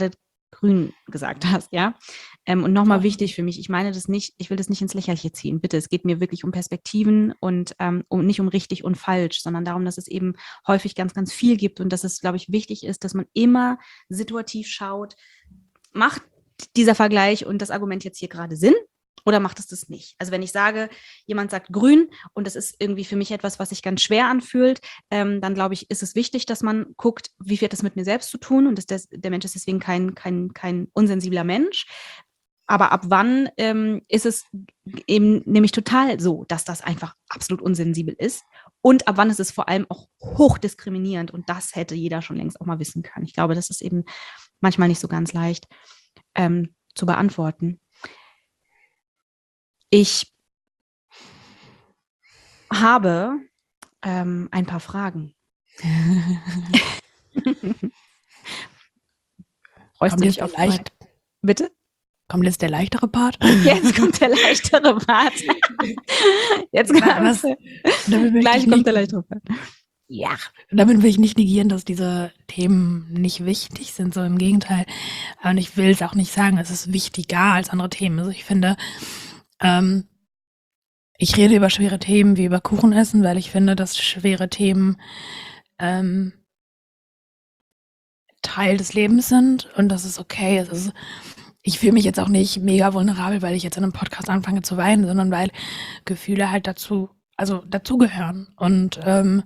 grün gesagt hast, ja. Ähm, und nochmal wichtig für mich, ich meine das nicht, ich will das nicht ins Lächerliche ziehen, bitte. Es geht mir wirklich um Perspektiven und ähm, um, nicht um richtig und falsch, sondern darum, dass es eben häufig ganz, ganz viel gibt und dass es, glaube ich, wichtig ist, dass man immer situativ schaut, macht dieser Vergleich und das Argument jetzt hier gerade Sinn? Oder macht es das nicht? Also wenn ich sage, jemand sagt grün und das ist irgendwie für mich etwas, was sich ganz schwer anfühlt, ähm, dann glaube ich, ist es wichtig, dass man guckt, wie viel hat das mit mir selbst zu tun und dass der, der Mensch ist deswegen kein, kein, kein unsensibler Mensch. Aber ab wann ähm, ist es eben nämlich total so, dass das einfach absolut unsensibel ist? Und ab wann ist es vor allem auch hochdiskriminierend? Und das hätte jeder schon längst auch mal wissen können. Ich glaube, das ist eben manchmal nicht so ganz leicht ähm, zu beantworten. Ich habe ähm, ein paar Fragen. Freust
Kommt
du
jetzt
dich auf
leicht?
Bitte?
Kommt jetzt der leichtere Part?
Jetzt kommt der leichtere Part. Jetzt kommt,
Was? Damit möchte
gleich
ich
kommt
nicht,
der leichtere Part.
ja, damit will ich nicht negieren, dass diese Themen nicht wichtig sind, so im Gegenteil. Und ich will es auch nicht sagen, es ist wichtiger als andere Themen. Also ich finde, ähm, ich rede über schwere Themen wie über Kuchenessen, weil ich finde, dass schwere Themen ähm, Teil des Lebens sind und das ist okay. Es ist, ich fühle mich jetzt auch nicht mega vulnerabel, weil ich jetzt in einem Podcast anfange zu weinen, sondern weil Gefühle halt dazu, also dazugehören. Und ähm,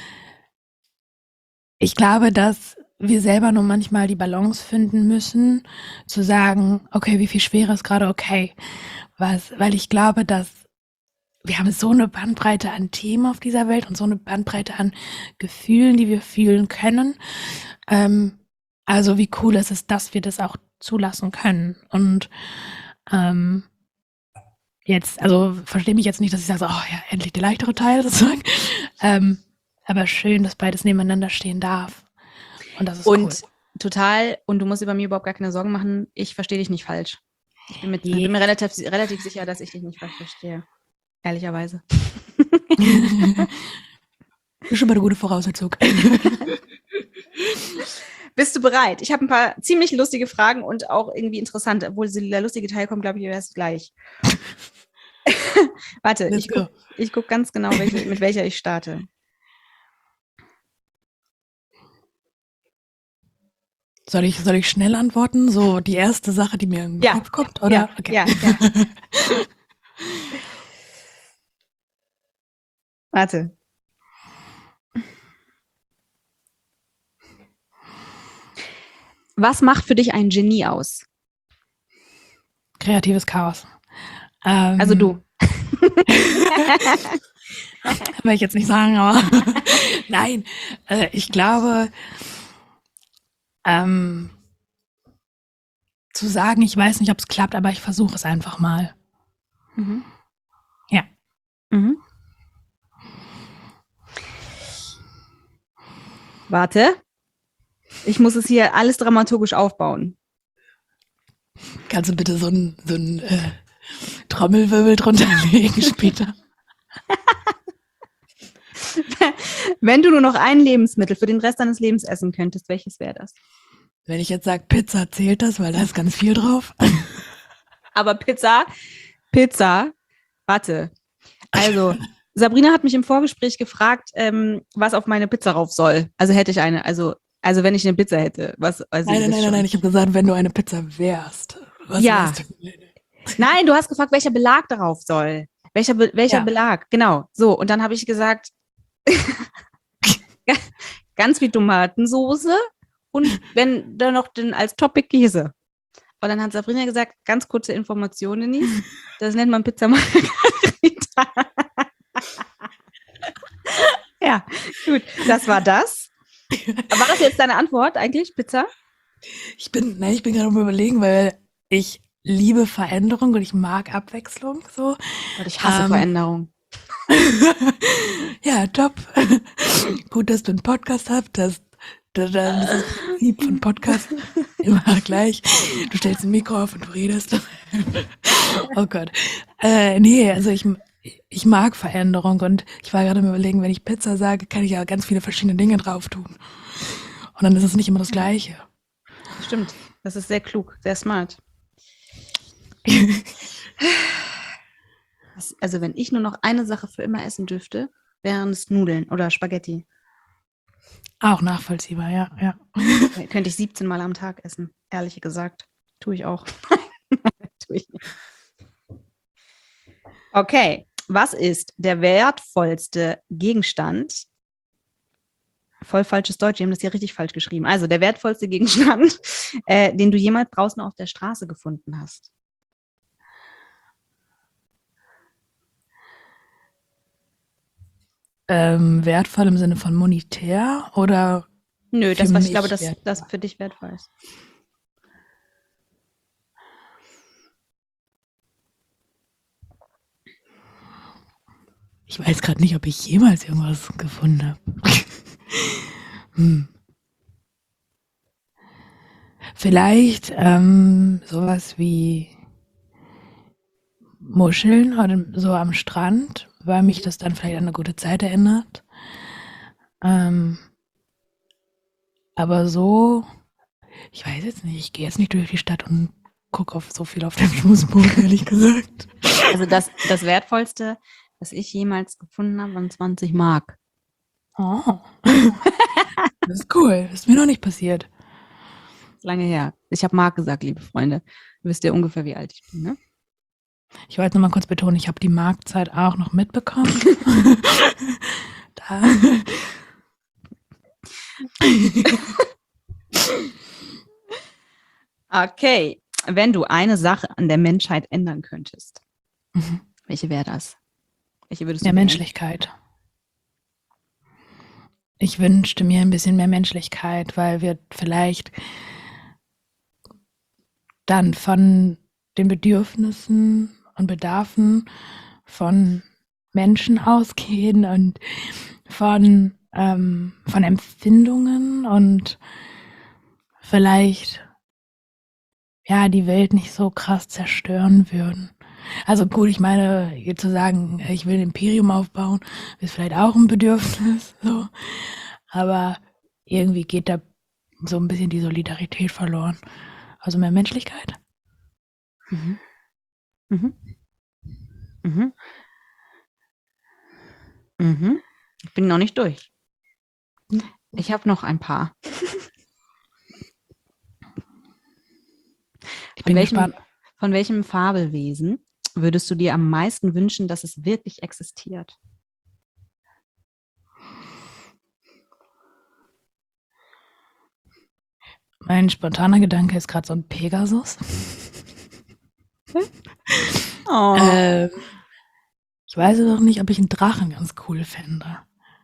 ich glaube, dass wir selber nur manchmal die Balance finden müssen, zu sagen, okay, wie viel schwerer ist gerade okay? Was, weil ich glaube, dass wir haben so eine Bandbreite an Themen auf dieser Welt und so eine Bandbreite an Gefühlen, die wir fühlen können. Ähm, also wie cool ist es, dass wir das auch zulassen können. Und ähm, jetzt, also verstehe mich jetzt nicht, dass ich sage, so, oh ja, endlich der leichtere Teil sozusagen. Ähm, aber schön, dass beides nebeneinander stehen darf. Und das ist
Und
cool.
total, und du musst über mir überhaupt gar keine Sorgen machen, ich verstehe dich nicht falsch. Ich bin, mit, bin mir relativ, relativ sicher, dass ich dich nicht falsch verstehe. Ehrlicherweise.
Das ist schon mal eine gute Voraussetzung.
Bist du bereit? Ich habe ein paar ziemlich lustige Fragen und auch irgendwie interessant, obwohl der lustige Teil kommt, glaube ich, erst gleich. Warte,
Let's
ich gucke guck ganz genau, welche, mit welcher ich starte.
Soll ich, soll ich schnell antworten? So die erste Sache, die mir in den
Ja.
Kopf kommt? Oder?
Ja,
Okay.
ja, ja. Warte. Was macht für dich ein Genie aus?
Kreatives Chaos. Ähm,
Also du.
will ich jetzt nicht sagen, aber nein, äh, ich glaube, ähm, zu sagen, ich weiß nicht, ob es klappt, aber ich versuche es einfach mal.
Mhm.
Ja.
Mhm. Warte. Ich muss es hier alles dramaturgisch aufbauen.
Kannst du bitte so einen so ein, äh, Trommelwirbel drunter legen später?
Wenn du nur noch ein Lebensmittel für den Rest deines Lebens essen könntest, welches wäre das?
Wenn ich jetzt sage Pizza, zählt das, weil da ist ganz viel drauf.
Aber Pizza, Pizza, warte. Also, Sabrina hat mich im Vorgespräch gefragt, ähm, was auf meine Pizza rauf soll. Also hätte ich eine, also, also wenn ich eine Pizza hätte. Was, also
Nein, nein, nein, nein, nein, ich habe gesagt, wenn du eine Pizza wärst. Was
Ja.
wärst du?
Nein, du hast gefragt, welcher Belag darauf soll. Welcher, Be welcher
Ja.
Belag, genau. So, und dann habe ich gesagt, ganz viel Tomatensoße und wenn dann noch den, als Topping Käse. Und dann hat Sabrina gesagt, ganz kurze Informationen, Denise, das nennt man Pizza Margherita. Ja, gut, das war das. War das jetzt deine Antwort eigentlich, Pizza?
Ich bin, nein, ich bin gerade am Überlegen, weil ich liebe Veränderung und ich mag Abwechslung so.
Und ich hasse
Ähm,
Veränderung.
Ja, top. Gut, dass du einen Podcast hast. Das, das, das ist das Prinzip von Podcast. Immer gleich. Du stellst ein Mikro auf und du redest. Oh Gott. Äh, nee, also ich, ich mag Veränderung und ich war gerade am Überlegen, wenn ich Pizza sage, kann ich ja ganz viele verschiedene Dinge drauf tun. Und dann ist es nicht immer das Gleiche.
Stimmt. Das ist sehr klug, sehr smart. Was, also wenn ich nur noch eine Sache für immer essen dürfte, wären es Nudeln oder Spaghetti.
Auch nachvollziehbar, ja, ja.
Könnte ich siebzehn Mal am Tag essen, ehrlich gesagt. Tue ich auch. Tue ich nicht. Okay, was ist der wertvollste Gegenstand? Voll falsches Deutsch, die haben das hier richtig falsch geschrieben. Also der wertvollste Gegenstand, äh, den du jemals draußen auf der Straße gefunden hast.
Ähm, wertvoll im Sinne von monetär oder
Nö,
für
das, was ich
mich
glaube, das,
wertvoll?
das für dich wertvoll ist.
Ich weiß gerade nicht, ob ich jemals irgendwas gefunden habe. hm. Vielleicht ähm, sowas wie Muscheln oder so am Strand, weil mich das dann vielleicht an eine gute Zeit erinnert. Ähm, aber so, ich weiß jetzt nicht, ich gehe jetzt nicht durch die Stadt und gucke auf so viel auf dem Fußboden, ehrlich gesagt.
Also das, das Wertvollste, was ich jemals gefunden habe, waren zwanzig Mark.
Oh. Das ist cool. Das ist mir noch nicht passiert.
Das ist lange her. Ich habe Mark gesagt, liebe Freunde. Wisst ihr ungefähr, wie alt ich bin, ne?
Ich wollte noch mal kurz betonen, ich habe die Marktzeit auch noch mitbekommen. da.
Okay, wenn du eine Sache an der Menschheit ändern könntest,
Mhm.
welche wäre das? Welche würdest du
Mehr
wählen?
Menschlichkeit. Ich wünschte mir ein bisschen mehr Menschlichkeit, weil wir vielleicht dann von den Bedürfnissen und Bedarfen von Menschen ausgehen und von, ähm, von Empfindungen und vielleicht ja die Welt nicht so krass zerstören würden. Also gut, ich meine, hier zu sagen, ich will ein Imperium aufbauen, ist vielleicht auch ein Bedürfnis, so. Aber irgendwie geht da so ein bisschen die Solidarität verloren. Also mehr Menschlichkeit.
Mhm. Mhm. Mhm. Mhm. Ich bin noch nicht durch. Ich habe noch ein paar.
Ich
Von
bin
welchem,
gespannt.
von welchem Fabelwesen würdest du dir am meisten wünschen, dass es wirklich existiert?
Mein spontaner Gedanke ist gerade so ein Pegasus.
Oh.
Ähm, ich weiß noch nicht, ob ich einen Drachen ganz cool fände.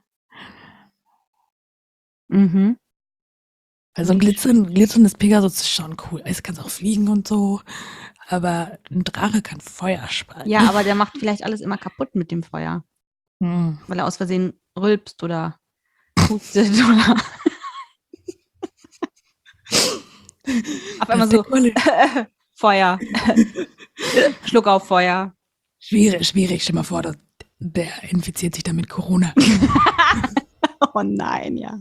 Mhm.
Also ein glitzern, glitzerndes Pegasus ist schon cool. Es kann auch fliegen und so. Aber ein Drache kann Feuer speien.
Ja, aber der macht vielleicht alles immer kaputt mit dem Feuer,
Hm.
weil er aus Versehen rülpst oder hustet oder auf einmal so Feuer. Schluck auf Feuer.
Schwierig, schwierig. Stell mal vor, der, der infiziert sich dann mit Corona.
Oh nein, ja.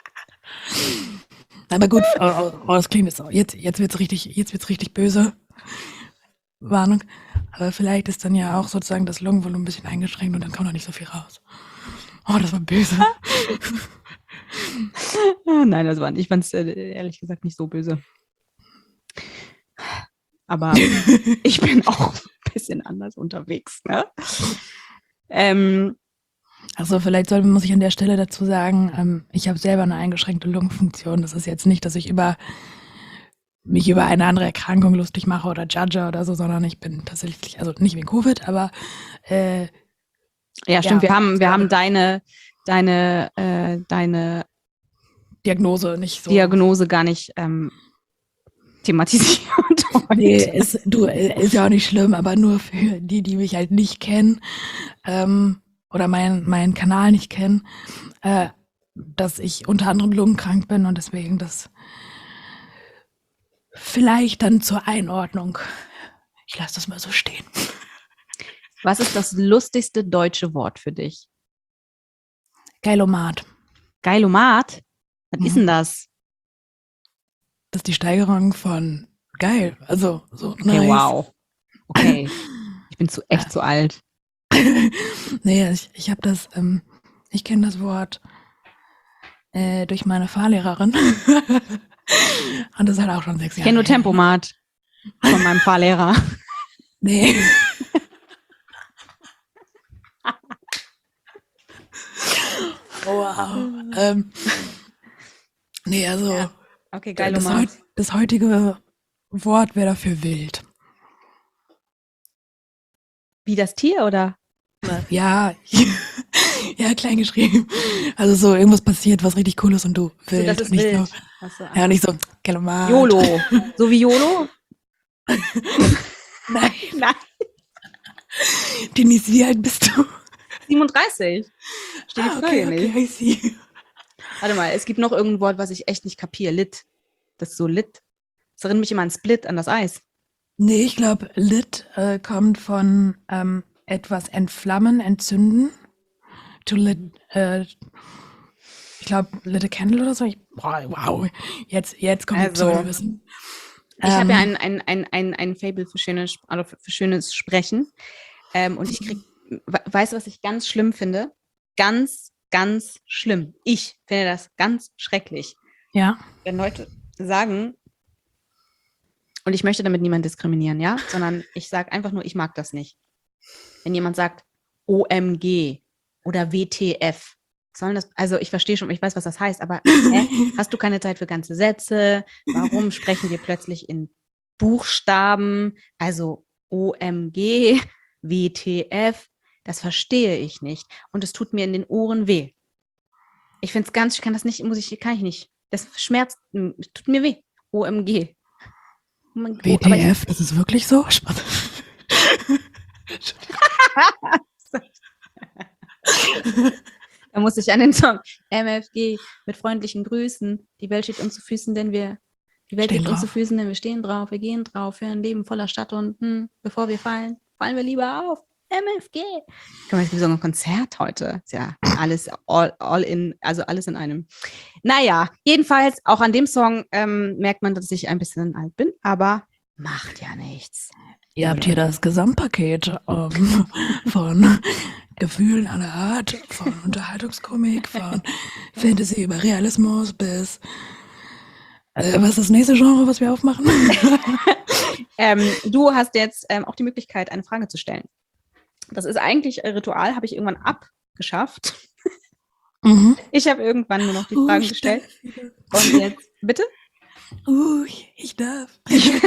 Aber gut, oh, oh, das klingt jetzt so. Jetzt, jetzt wird's richtig, jetzt wird's richtig böse. Warnung. Aber vielleicht ist dann ja auch sozusagen das Lungenvolumen ein bisschen eingeschränkt und dann kommt noch nicht so viel raus. Oh, das war böse.
Nein, das war nicht. Ich fand es äh, ehrlich gesagt nicht so böse. Aber ich bin auch ein bisschen anders unterwegs. Ne? Ähm,
Also vielleicht soll, muss ich an der Stelle dazu sagen, ähm, ich habe selber eine eingeschränkte Lungenfunktion. Das ist jetzt nicht, dass ich über mich über eine andere Erkrankung lustig mache oder judge oder so, sondern ich bin tatsächlich, also nicht wegen Covid, aber äh,
ja, stimmt.
Ja,
wir haben, wir
also-
haben deine, deine, äh, deine
Diagnose nicht so.
Diagnose gar nicht ähm, thematisiert.
Nee, ist, du, ist ja auch nicht schlimm, aber nur für die, die mich halt nicht kennen ähm, oder meinen meinen Kanal nicht kennen, äh, dass ich unter anderem lungenkrank bin und deswegen das vielleicht dann zur Einordnung. Ich lasse das mal so stehen.
Was ist das lustigste deutsche Wort für dich?
Geilomat.
Geilomat? Was
Mhm.
ist denn das?
das ist die Steigerung von geil. Also so
Okay,
nice.
wow. Okay. Ich bin zu echt zu alt.
Nee, ich, ich habe das, ähm, ich kenne das Wort äh, durch meine Fahrlehrerin. Und das hat auch schon sechs
Ich kenne
Jahre
nur
her.
Tempomat von meinem Fahrlehrer.
Nee. Wow. Ähm, nee, also
Ja. Okay,
d- das,
Geilomat.
heut, das heutige Wort wäre dafür wild.
Wie das Tier, oder?
Ja, ja, klein geschrieben. Also so, irgendwas passiert, was richtig cool ist und du
So, das
wild.
ist
Und nicht so,
wild. Ach so,
ja,
aha.
nicht so, Galomat.
YOLO. So wie YOLO?
Nein,
Nein.
Denise, wie alt bist du?
siebenunddreißig. Steht die
Ah,
Frage
okay,
nicht.
okay, I see.
Warte mal, es gibt noch irgendein Wort, was ich echt nicht kapiere. Lit. Das ist so lit. Das erinnert mich immer an Split, an das Eis.
Nee, ich glaube, lit äh, kommt von ähm, etwas entflammen, entzünden. To lit, äh, ich glaube, lit a candle oder so. Ich, boah, wow, jetzt, jetzt kommt die
Also,
Pseudowissen.
ich habe ja
Ähm,
ein, ein, ein, ein, ein Fable für schönes, also für schönes Sprechen. Ähm, und ich krieg, we- weißt du, was ich ganz schlimm finde? Ganz, ganz schlimm. Ich finde das ganz schrecklich.
ja,
Wenn Leute sagen, und ich möchte damit niemanden diskriminieren, ja, sondern ich sage einfach nur, ich mag das nicht. Wenn jemand sagt O M G oder W T F, sollen das, also ich verstehe schon, ich weiß, was das heißt, aber hä, hast du keine Zeit für ganze Sätze? Warum sprechen wir plötzlich in Buchstaben? Also O M G, W T F, das verstehe ich nicht. Und es tut mir in den Ohren weh. Ich finde es ganz, ich kann das nicht, muss ich, kann ich nicht. Das schmerzt, tut mir weh. O M G. Oh mein- oh, aber ich,
W T F, das ist wirklich so? Spaß.
Da muss ich an den Song M F G mit freundlichen Grüßen. Die Welt steht uns zu Füßen, denn wir, die Welt
Stehen
liegt uns zu
drauf.
Füßen, denn wir stehen drauf, wir gehen drauf, für ein Leben voller Stadt und hm, bevor wir fallen, fallen wir lieber auf. M F G. Guck mal, es gibt so ein Konzert heute. Ist ja alles all, all in, also alles in einem. Naja, jedenfalls, auch an dem Song ähm, merkt man, dass ich ein bisschen alt bin, aber macht ja nichts.
Ihr habt hier das Gesamtpaket ähm, von Gefühlen aller Art, von Unterhaltungskomik, von Fantasy über Realismus bis äh, was ist das nächste Genre, was wir aufmachen?
Ähm, du hast jetzt ähm, auch die Möglichkeit, eine Frage zu stellen. Das ist eigentlich ein Ritual, habe ich irgendwann abgeschafft.
Mhm.
Ich habe irgendwann nur noch die
Uh,
Fragen
ich
gestellt.
darf wieder.
Und jetzt, bitte?
Uh, ich, ich darf.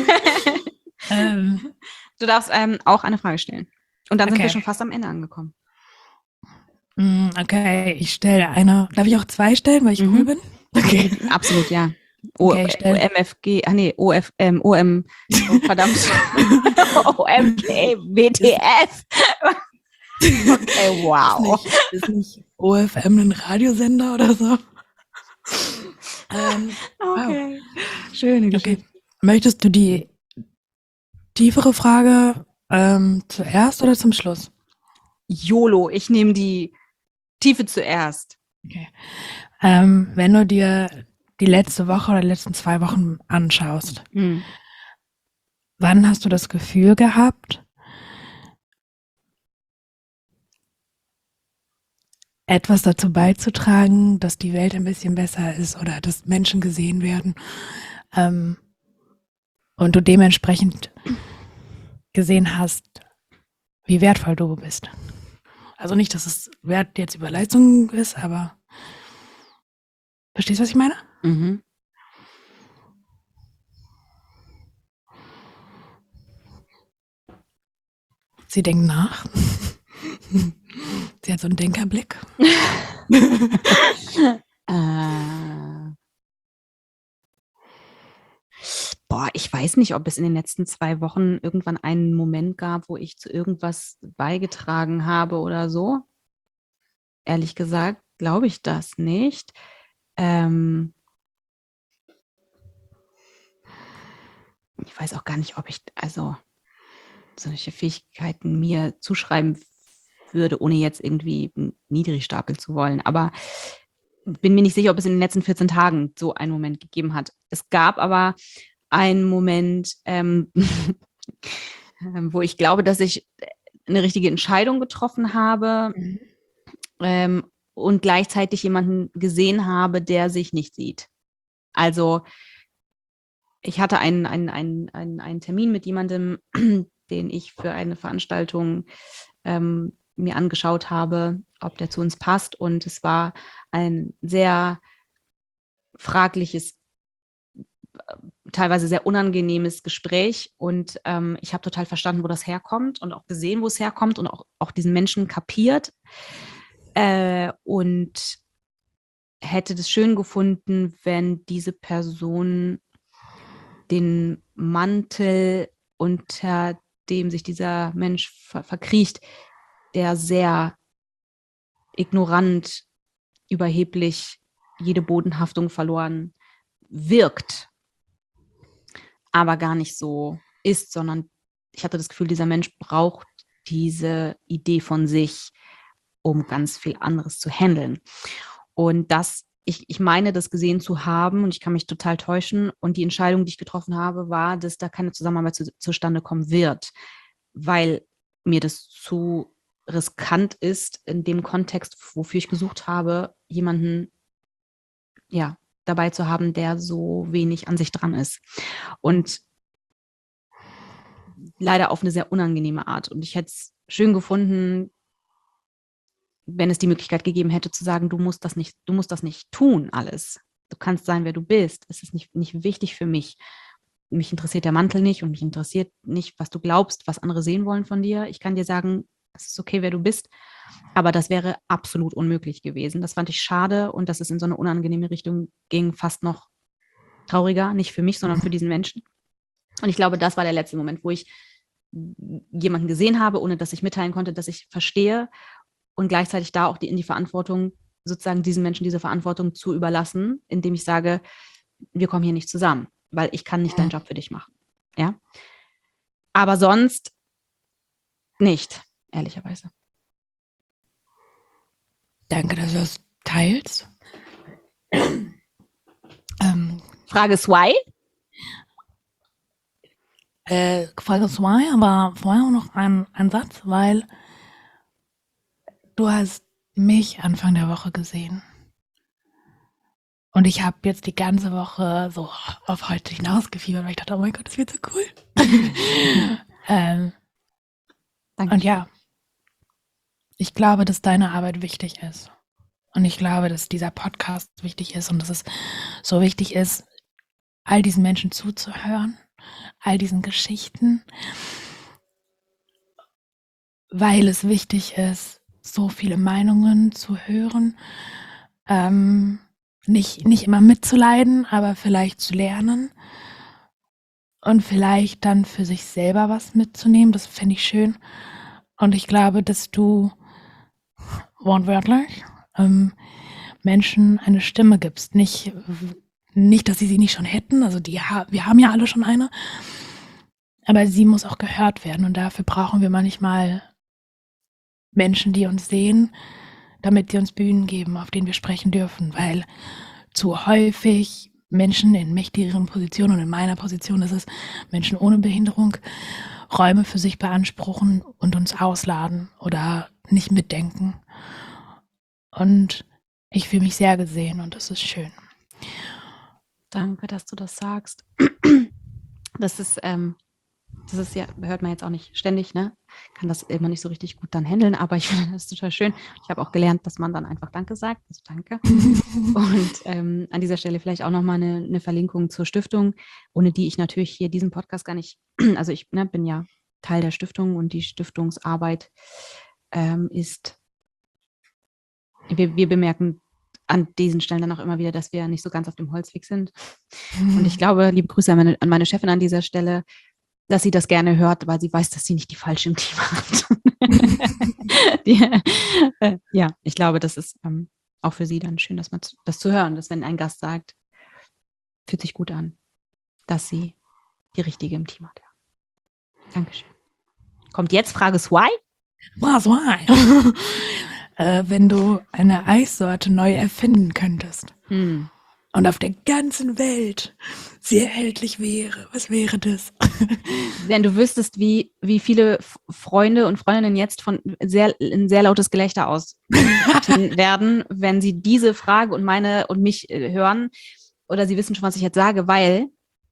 ähm,
Du darfst ähm, auch eine Frage stellen. Und dann sind wir
Okay.
schon fast am Ende angekommen.
mm, okay, ich stelle eine. Darf ich auch zwei stellen, weil ich
Mhm.
cool bin? Okay.
Absolut, ja. O,
Okay, ich stell-
M F G, ah nee, O F, ähm, O M, oh, verdammt. O M G, W T F. Okay, wow.
Ist nicht, ist nicht O F M ein Radiosender oder so? ähm,
Okay. Schöne
okay.
Geschichte.
Möchtest du die tiefere Frage ähm, zuerst oder zum Schluss?
YOLO, ich nehme die Tiefe zuerst.
Okay. Ähm, wenn du dir die letzte Woche oder die letzten zwei Wochen anschaust,
Hm.
wann hast du das Gefühl gehabt, etwas dazu beizutragen, dass die Welt ein bisschen besser ist oder dass Menschen gesehen werden ähm, und du dementsprechend gesehen hast, wie wertvoll du bist? Also nicht, dass es Wert jetzt über Leistung ist, aber verstehst du, was ich meine?
Mhm.
Sie denkt nach. Sie hat so einen Denkerblick.
äh, boah, ich weiß nicht, ob es in den letzten zwei Wochen irgendwann einen Moment gab, wo ich zu irgendwas beigetragen habe oder so. Ehrlich gesagt, glaube ich das nicht. Ähm, ich weiß auch gar nicht, ob ich also solche Fähigkeiten mir zuschreiben würde, ohne jetzt irgendwie niedrig stapeln zu wollen. Aber bin mir nicht sicher, ob es in den letzten vierzehn Tagen so einen Moment gegeben hat. Es gab aber einen Moment, ähm, wo ich glaube, dass ich eine richtige Entscheidung getroffen habe
Mhm.
ähm, und gleichzeitig jemanden gesehen habe, der sich nicht sieht. Also ich hatte einen, einen, einen, einen, einen Termin mit jemandem, den ich für eine Veranstaltung ähm, mir angeschaut habe, ob der zu uns passt. Und es war ein sehr fragliches, teilweise sehr unangenehmes Gespräch. Und ähm, ich habe total verstanden, wo das herkommt und auch gesehen, wo es herkommt und auch, auch diesen Menschen kapiert. Äh, und hätte das schön gefunden, wenn diese Person den Mantel, unter dem sich dieser Mensch ver- verkriecht, der sehr ignorant, überheblich, jede Bodenhaftung verloren wirkt, aber gar nicht so ist, sondern ich hatte das Gefühl, dieser Mensch braucht diese Idee von sich, um ganz viel anderes zu handeln. Und das, ich, ich meine, das gesehen zu haben und ich kann mich total täuschen. Und die Entscheidung, die ich getroffen habe, war, dass da keine Zusammenarbeit zu, zustande kommen wird, weil mir das zu riskant ist in dem Kontext, wofür ich gesucht habe, jemanden, ja, dabei zu haben, der so wenig an sich dran ist. Und leider auf eine sehr unangenehme Art. Und ich hätte es schön gefunden, wenn es die Möglichkeit gegeben hätte, zu sagen, du musst das nicht, du musst das nicht tun, alles. Du kannst sein, wer du bist. Es ist nicht, nicht wichtig für mich. Mich interessiert der Mantel nicht und mich interessiert nicht, was du glaubst, was andere sehen wollen von dir. Ich kann dir sagen, es ist okay, wer du bist. Aber das wäre absolut unmöglich gewesen. Das fand ich schade und dass es in so eine unangenehme Richtung ging, fast noch trauriger. Nicht für mich, sondern für diesen Menschen. Und ich glaube, das war der letzte Moment, wo ich jemanden gesehen habe, ohne dass ich mitteilen konnte, dass ich verstehe und gleichzeitig da auch die, in die Verantwortung, sozusagen diesen Menschen diese Verantwortung zu überlassen, indem ich sage, wir kommen hier nicht zusammen, weil ich kann nicht deinen Job für dich machen. Ja? Aber sonst nicht, ehrlicherweise.
Danke, dass du das teilst. ähm,
Frage zwei.
äh, Frage zwei, aber vorher noch ein, ein Satz, weil du hast mich Anfang der Woche gesehen. Und ich habe jetzt die ganze Woche so auf heute hinausgefiebert, weil ich dachte, oh mein Gott, das wird so cool. ähm,
Danke.
und ja, ich glaube, dass deine Arbeit wichtig ist. Und ich glaube, dass dieser Podcast wichtig ist und dass es so wichtig ist, all diesen Menschen zuzuhören, all diesen Geschichten, weil es wichtig ist, so viele Meinungen zu hören, ähm, nicht, nicht immer mitzuleiden, aber vielleicht zu lernen und vielleicht dann für sich selber was mitzunehmen. Das fände ich schön. Und ich glaube, dass du wortwörtlich ähm, Menschen eine Stimme gibst. Nicht, nicht, dass sie sie nicht schon hätten, also die, wir haben ja alle schon eine, aber sie muss auch gehört werden und dafür brauchen wir manchmal Menschen, die uns sehen, damit sie uns Bühnen geben, auf denen wir sprechen dürfen, weil zu häufig Menschen in mächtigeren Positionen und in meiner Position ist es Menschen ohne Behinderung Räume für sich beanspruchen und uns ausladen oder nicht mitdenken. Und ich fühle mich sehr gesehen und das ist schön.
Danke, dass du das sagst. Das ist, ähm, das ist ja, hört man jetzt auch nicht ständig, ne? Kann das immer nicht so richtig gut dann handeln, aber ich finde das total schön. Ich habe auch gelernt, dass man dann einfach Danke sagt. Also danke. Und ähm, an dieser Stelle vielleicht auch nochmal eine, eine Verlinkung zur Stiftung, ohne die ich natürlich hier diesen Podcast gar nicht, also ich ne, bin ja Teil der Stiftung und die Stiftungsarbeit ähm, ist, wir, wir bemerken an diesen Stellen dann auch immer wieder, dass wir nicht so ganz auf dem Holzweg sind. Und ich glaube, liebe Grüße an meine, an meine Chefin an dieser Stelle, dass sie das gerne hört, weil sie weiß, dass sie nicht die falsche im Team hat. die, äh, ja, ich glaube, das ist ähm, auch für sie dann schön, dass man das zu hören, dass wenn ein Gast sagt, fühlt sich gut an, dass sie die richtige im Team hat. Ja. Dankeschön. Kommt jetzt Frage zwei?
Was, why? äh, wenn du eine Eissorte neu erfinden könntest
Hm.
und auf der ganzen Welt sie erhältlich wäre, was wäre das?
Wenn du wüsstest, wie, wie viele F- Freunde und Freundinnen jetzt von sehr, ein sehr lautes Gelächter ausbrechen werden, wenn sie diese Frage und meine und mich äh, hören, oder sie wissen schon, was ich jetzt sage, weil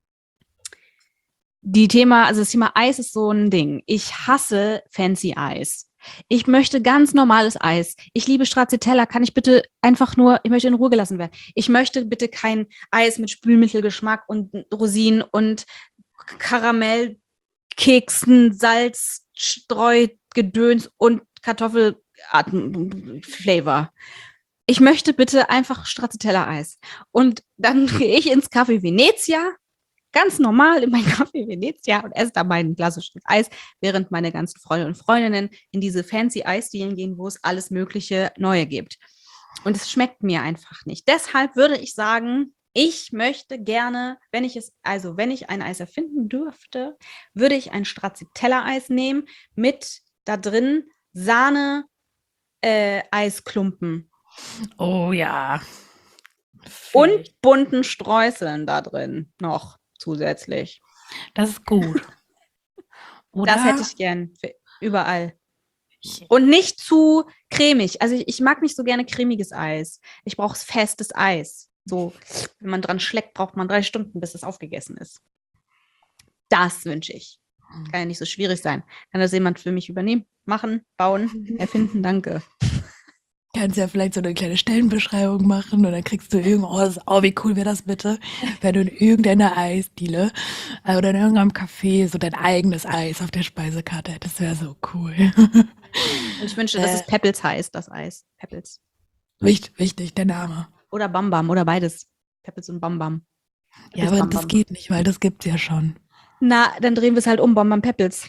die Thema, also das Thema Eis ist so ein Ding. Ich hasse fancy Eis. Ich möchte ganz normales Eis. Ich liebe Stracciatella. Kann ich bitte einfach nur, ich möchte in Ruhe gelassen werden. Ich möchte bitte kein Eis mit Spülmittelgeschmack und Rosinen und Karamell, Keksen, Salz, Streu, Gedöns und Kartoffelflavor. Ich möchte bitte einfach Stracciatella-Eis. Und dann gehe ich ins Café Venezia, ganz normal in meinen Café Venezia und esse da mein klassisches Eis, während meine ganzen Freunde und Freundinnen in diese fancy Eisdielen gehen, wo es alles mögliche Neue gibt. Und es schmeckt mir einfach nicht. Deshalb würde ich sagen, ich möchte gerne, wenn ich es, also wenn ich ein Eis erfinden dürfte, würde ich ein Stracciatella-Eis nehmen mit da drin Sahne, äh, Eisklumpen
Oh ja.
und bunten Streuseln da drin noch zusätzlich.
Das ist gut. Oder?
Das hätte ich gern für überall. Und nicht zu cremig. Also ich, ich mag nicht so gerne cremiges Eis. Ich brauche festes Eis. So, wenn man dran schleckt, braucht man drei Stunden, bis es aufgegessen ist. Das wünsche ich. Kann ja nicht so schwierig sein. Kann das jemand für mich übernehmen, machen, bauen, erfinden? Danke.
Kannst ja vielleicht so eine kleine Stellenbeschreibung machen und dann kriegst du irgendwo, oh, das- oh, wie cool wäre das bitte, wenn du in irgendeiner Eisdiele äh, oder in irgendeinem Café so dein eigenes Eis auf der Speisekarte hättest. Das wäre so cool.
Und ich wünsche, dass
Äh.
es Peppels heißt, das Eis. Peppels.
Wichtig, wichtig, der Name.
Oder Bam Bam oder beides. Peppels und Bam Bam.
Ja,
Peppels,
aber
Bam
das
Bam.
geht nicht, weil das gibt's ja schon.
Na, dann drehen wir es halt um, Bam Bam Peppels.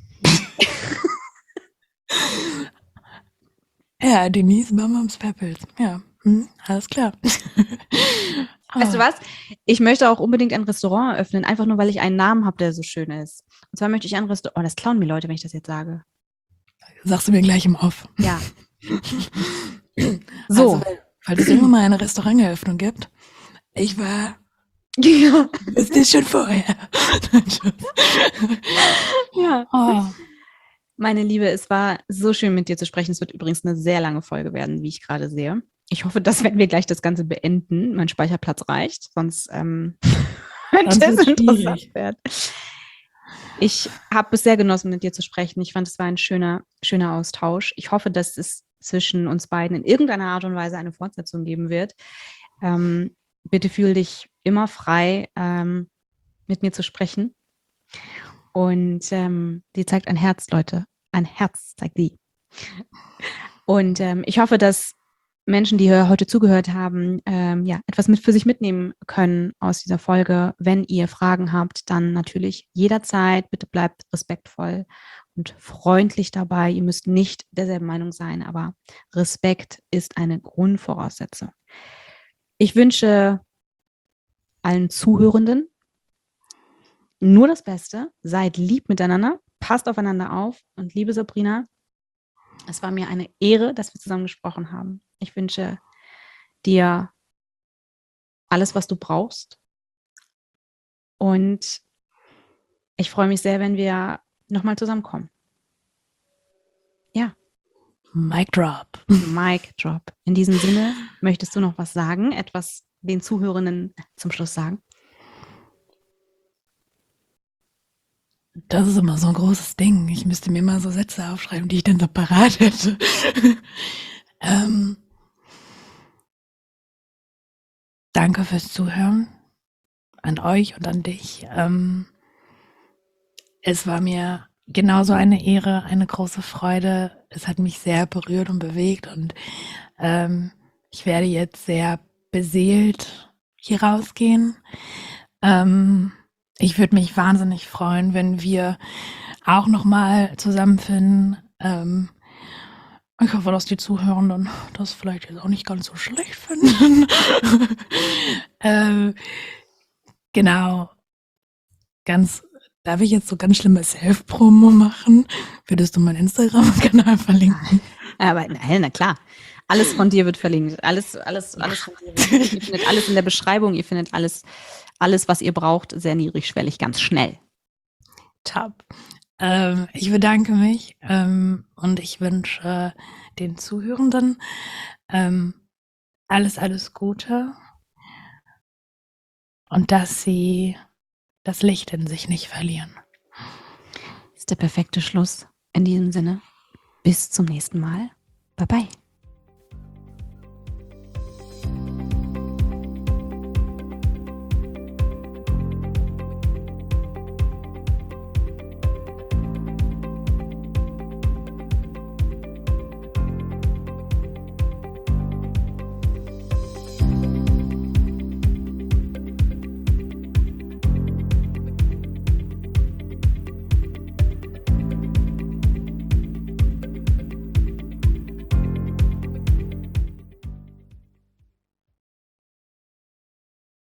Ja, Denise Bambams Peppels. Ja, hm, alles klar.
Weißt du
Oh,
was? Ich möchte auch unbedingt ein Restaurant eröffnen, einfach nur, weil ich einen Namen habe, der so schön ist. Und zwar möchte ich ein Restaurant. Oh, das klauen mir Leute, wenn ich das jetzt sage.
sagst du mir gleich im Off.
Ja. So.
Also, weil- falls es irgendwann mal eine Restauranteröffnung gibt, ich war,
Ja.
ist das schon vorher.
Ja.
Oh,
Meine Liebe, es war so schön, mit dir zu sprechen. Es wird übrigens eine sehr lange Folge werden, wie ich gerade sehe. Ich hoffe, dass, wenn wir gleich das Ganze beenden, mein Speicherplatz reicht, sonst ähm, könnte
Sonst
es
wird's
interessant
schwierig.
werden. Ich habe es sehr genossen, mit dir zu sprechen. Ich fand, es war ein schöner, schöner Austausch. Ich hoffe, dass es zwischen uns beiden in irgendeiner Art und Weise eine Fortsetzung geben wird. Ähm, bitte fühl dich immer frei, ähm, mit mir zu sprechen. Und ähm, die zeigt ein Herz, Leute. Ein Herz zeigt die. Und ähm, ich hoffe, dass Menschen, die hier heute zugehört haben, ähm, ja, etwas mit für sich mitnehmen können aus dieser Folge. Wenn ihr Fragen habt, dann natürlich jederzeit. Bitte bleibt respektvoll und freundlich dabei. Ihr müsst nicht derselben Meinung sein, aber Respekt ist eine Grundvoraussetzung. Ich wünsche allen Zuhörenden nur das Beste. Seid lieb miteinander, passt aufeinander auf. Und liebe Sabrina, es war mir eine Ehre, dass wir zusammen gesprochen haben. Ich wünsche dir alles, was du brauchst. Und ich freue mich sehr, wenn wir nochmal zusammenkommen. Ja,
Mic drop.
Mic drop. In diesem Sinne, möchtest du noch was sagen? Etwas den Zuhörenden zum Schluss sagen?
Das ist immer so ein großes Ding. Ich müsste mir mal so Sätze aufschreiben, die ich dann so parat hätte. ähm, danke fürs Zuhören. An euch und an dich. Ähm, es war mir genauso eine Ehre, eine große Freude. Es hat mich sehr berührt und bewegt und ähm, ich werde jetzt sehr beseelt hier rausgehen. Ähm, ich würde mich wahnsinnig freuen, wenn wir auch nochmal zusammenfinden. Ähm, ich hoffe, dass die Zuhörenden das vielleicht jetzt auch nicht ganz so schlecht finden. ähm, genau. Ganz, darf ich jetzt so ganz schlimme Self-Promo machen? Würdest du meinen Instagram-Kanal verlinken?
Aber na, na klar. Alles von dir wird verlinkt. Alles, alles, alles von dir wird verlinkt. Ihr findet alles in der Beschreibung. Ihr findet alles, alles, was ihr braucht, sehr niedrigschwellig, ganz schnell.
Top. Ähm, ich bedanke mich ähm, und ich wünsche den Zuhörenden ähm, alles, alles Gute und dass sie das Licht in sich nicht verlieren.
Das ist der perfekte Schluss. In diesem Sinne, bis zum nächsten Mal. Bye bye.